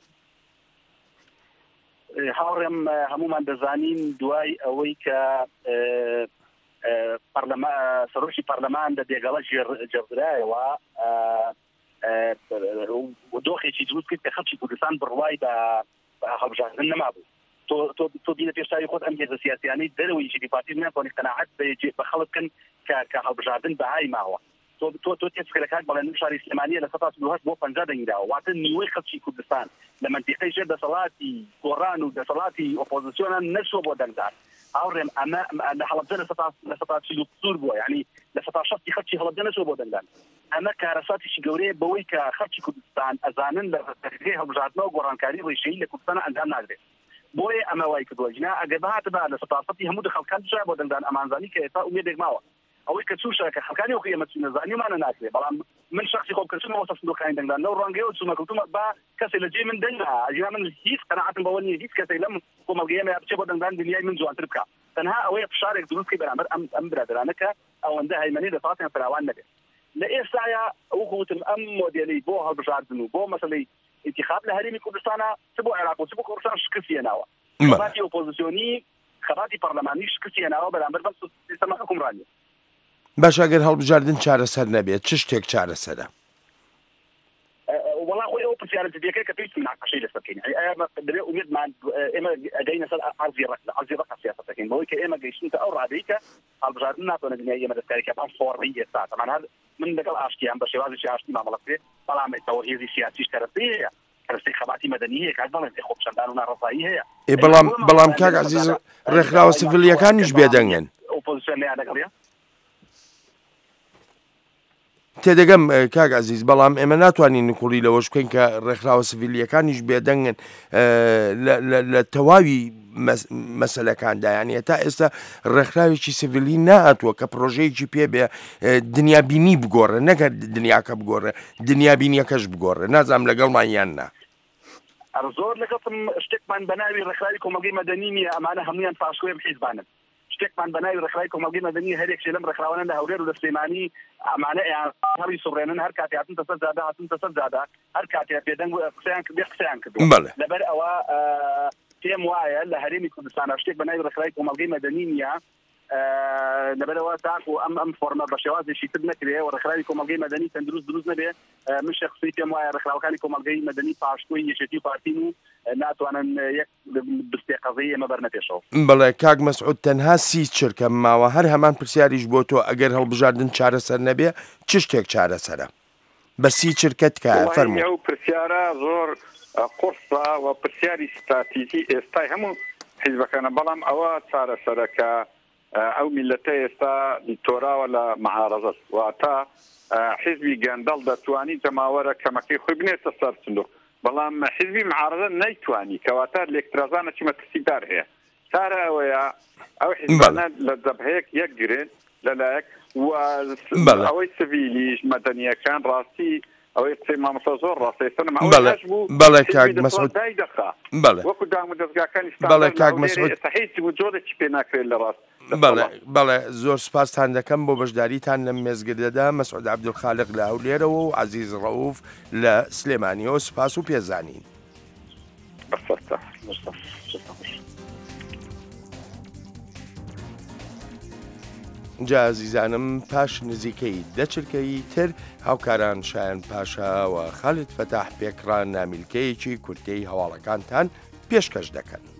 هاوڕێم هەمومان دەزانین دوای ئەوەی کە سەرۆکی پەرلەمان لە بێگەڵە جێڕایەوە دۆخێکی دروست کرد کە خەڵکی کوردستان بڕوای بە هەڵبژاردن نەمابوو تۆ بینە پێشتاوی خۆت ئەم هێزە سیاسیانەی دەرەوەی جێبی پارتی ناتوانێت قەناعەت بە خەڵک بکەن کە هەڵبژاردن بەهای ماوە تۆ تێسکەکان بەڵێن شاری سلێمانیە لە 1970 بۆ 50 دەنگراوە واتە نیوەی خەڵکی کوردستان لە منطقەی ژێر دەسەڵاتی گۆڕان و دەسەڵاتی ئۆپۆزیسیۆنان نەچووە بۆ دەنگدان هاوڕێم ئەمە لە هەڵەبجە لە 1940 بووە یعنی لە 1960 خەڵکی هەڵەبجە نەچووە بۆ دەنگدان ئەمە کارەساتیشی گەورەیە بەوەی کە خەڵکی کوردستان ئەزانن لە ڕێگەی هەڵبژاردنەوە گۆڕانکاری ڕێژەیی لە کوردستان ئەنجام نادرێت بۆیە ئەمە وای کردووە جنا ئەگەر بەهاتەبا لە 1970 هەموو خەڵکان بچووە بۆ دەنگدان ئەمانزانی کە ئێستا ئومێدێک ماوە ئەوەی کە چووشە کە خەڵکانی وەکو ئێمە نەزانیمانە ناکرێت بەڵام من شخصی خۆم کەچوومە وەسە سندوقەکانی دەنگدان لەو ڕەنگەیەوە چوومە کەوتومە با کەسێک لە جێ من دەنگا ئەجیا من هیچ قەناعەتم بەوە نییە هیچ کەسێک لەم کۆمەڵگەیەمە بچێ بۆ دەنگدان دنیای من جوانتر بکە تەنها ئەوەیە فشارێک دروست کە بەرامبەر ئەم برادرانە کە ئەوەندە هەیمەنی دەسەڵاتیان فراوان نەبێت لە ئێستایا ئەوە گوتم ئەم مۆدێلەی بۆ هەڵبژاردن و بۆ مەسەلەی انتخاب لە هەرێمی کوردستانە چ بۆ عێراق و چ بۆ کوردستان شکستی هێناوە خەباتی ئۆپۆزیسیۆنی خەباتی پەرلەمانی شکستی هێناوە بەرامبەر بە سیستەمە حکومڕانی باش ئەگەر هەڵبژاردن چارەسەر نەبێت چ شتێک چارەسەرە وڵا خۆی ئەو پرسیارە جدیەکەی کە پێویستم ناقەشەی لەسەر بکەین دەبێت ئومێدمان ئێمە ئەگەینە سەر عەرزی ڕق سیاسەتەکەین بەوەی کە ئێمە گەیشتونکە ئەو ڕادەی کە هەڵبژاردن ناتوانێت دنیای ئێمە دەستکاریکە بەم فۆڕی ئێستا تەمان هەر من لەگەڵ ئاشتیان بە شێوازی ئاشتی مامەڵەکرێت بەڵام ئێستاوە هێزی سیاسیش کەرەستی هەیە کەرەستی خەباتی مەدەنی هەیە کات بەڵێن خۆپشاندان و ناڕەسایی هەیە بەڵام کاک عەزیز ڕێکخراوە سڤیلیەکانیش بێدەنگن ئۆپۆزیسیۆن لەگەڵیە تێدەگەم کاک عەزیز بەڵام ئێمە ناتوانین نکوڵی لەوەش بکەین کە ڕێکخراوە سڤیلیەکانیش بێدەنگن لە تەواوی مەسەلەکاندا یعنی تا ئێستا ڕێکخراوێکی سڤیلی نهاتووە کە پرۆژەیەکی پێ بێ دنیابینی بگۆڕێ نەکە دنیاکە بگۆڕێ دنیابینیەکەش بگۆڕێ نازانم لەگەڵمان یان نا زۆر لەگەڵم شتێکمان بەناوی ڕێکخراوی کۆمەلگەی مەدەنی نیە ئەمانە هەمویان پاشوێ حیزبانن شتێکمان بەناوی ڕێکخراوی کۆمەلگەی مەدەنی هەرێکشێ لەم ڕێکخراوانە لە هەولێر و لە سلێمانی ئەمانە هەڵی سوڕێنن هەر کاتی هاتن تەسەر جادا هاتن تەسەر جادا هەر کاتی بێدەنگ قسەیان کردو لەبەر ئەوە پێم وایە لە هەرێمی کوردستانە شتێک بەناوی ڕێکخراوی کۆمەلگەی مەدەنی نیە لەبەرەوە تاکو ئەم فۆرمە بە شێوازێکی تر نەکرێ و ڕێکخراوی کۆمەلگەی مەدەنی تەندروست دروست نەبێ من شخصی پێم وایە ڕێکخراوەکانی کۆمەلگەی مەدەنی پاشتووی یەکێتی و پارتین و ناتوانن یەک بستێ قەزەی ئێمە بەرنە پێشەوە بەڵێ کاک مەسعود تەنها سی چرکە ماوە هەر هەمان پرسیاریش بۆ تۆ ئەگەر هەڵبژاردن چارەسەر نەبێ چ شتێک چارەسەرە بە سی چرکەت کە فەرموو ئەو پرسیارە زۆر قورسە و پرسیاری ستراتیژی ئێستای هەموو حیزبەکانە بەڵام ئەوە چارەسەرەکە ئەو میلەتە ئێستا تۆراوە لە مەعارەزەت واتە حیزبی گەندەڵ دەتوانی جەماوەرە کەمەکەی خۆی بنێتە سەر سندوق بەڵام حزبی معارضە نەیتوانی کەواتە لێکترازانە مەترسیدار هەیە سارە ئەوەیە ئەو حیزبانە لە جەبهەیەک یەکگرن لەلایەک ئەوەی سڤیلیش مەدەنیەکان ڕاستی ئەوەی قسەی مامۆستا زۆر ڕاستەیەستن بەڵێ کاک مەسعود وەکو دام و دەستگاکانی بەڵێ کاک مەسعود هیچ جۆرێکی پێ ناکرێت لە ڕاست بەڵێ زۆر سپاسان دەکەم بۆ بەشداریتان لە مێزگردەدا مەسعود عەبدولخالق لە هەولێرەوە و عەزیز ڕەوف لە سلێمانیەوە سپاس و پێزانین. جا عزیزانم پاش نزیکەی دەچرکەی تر هاوکاران شایان پاشا و خالید فەتاح پێکڕان نامیلکەیەکی کورتەی هەواڵەکانتان پێشکەش دەکەن.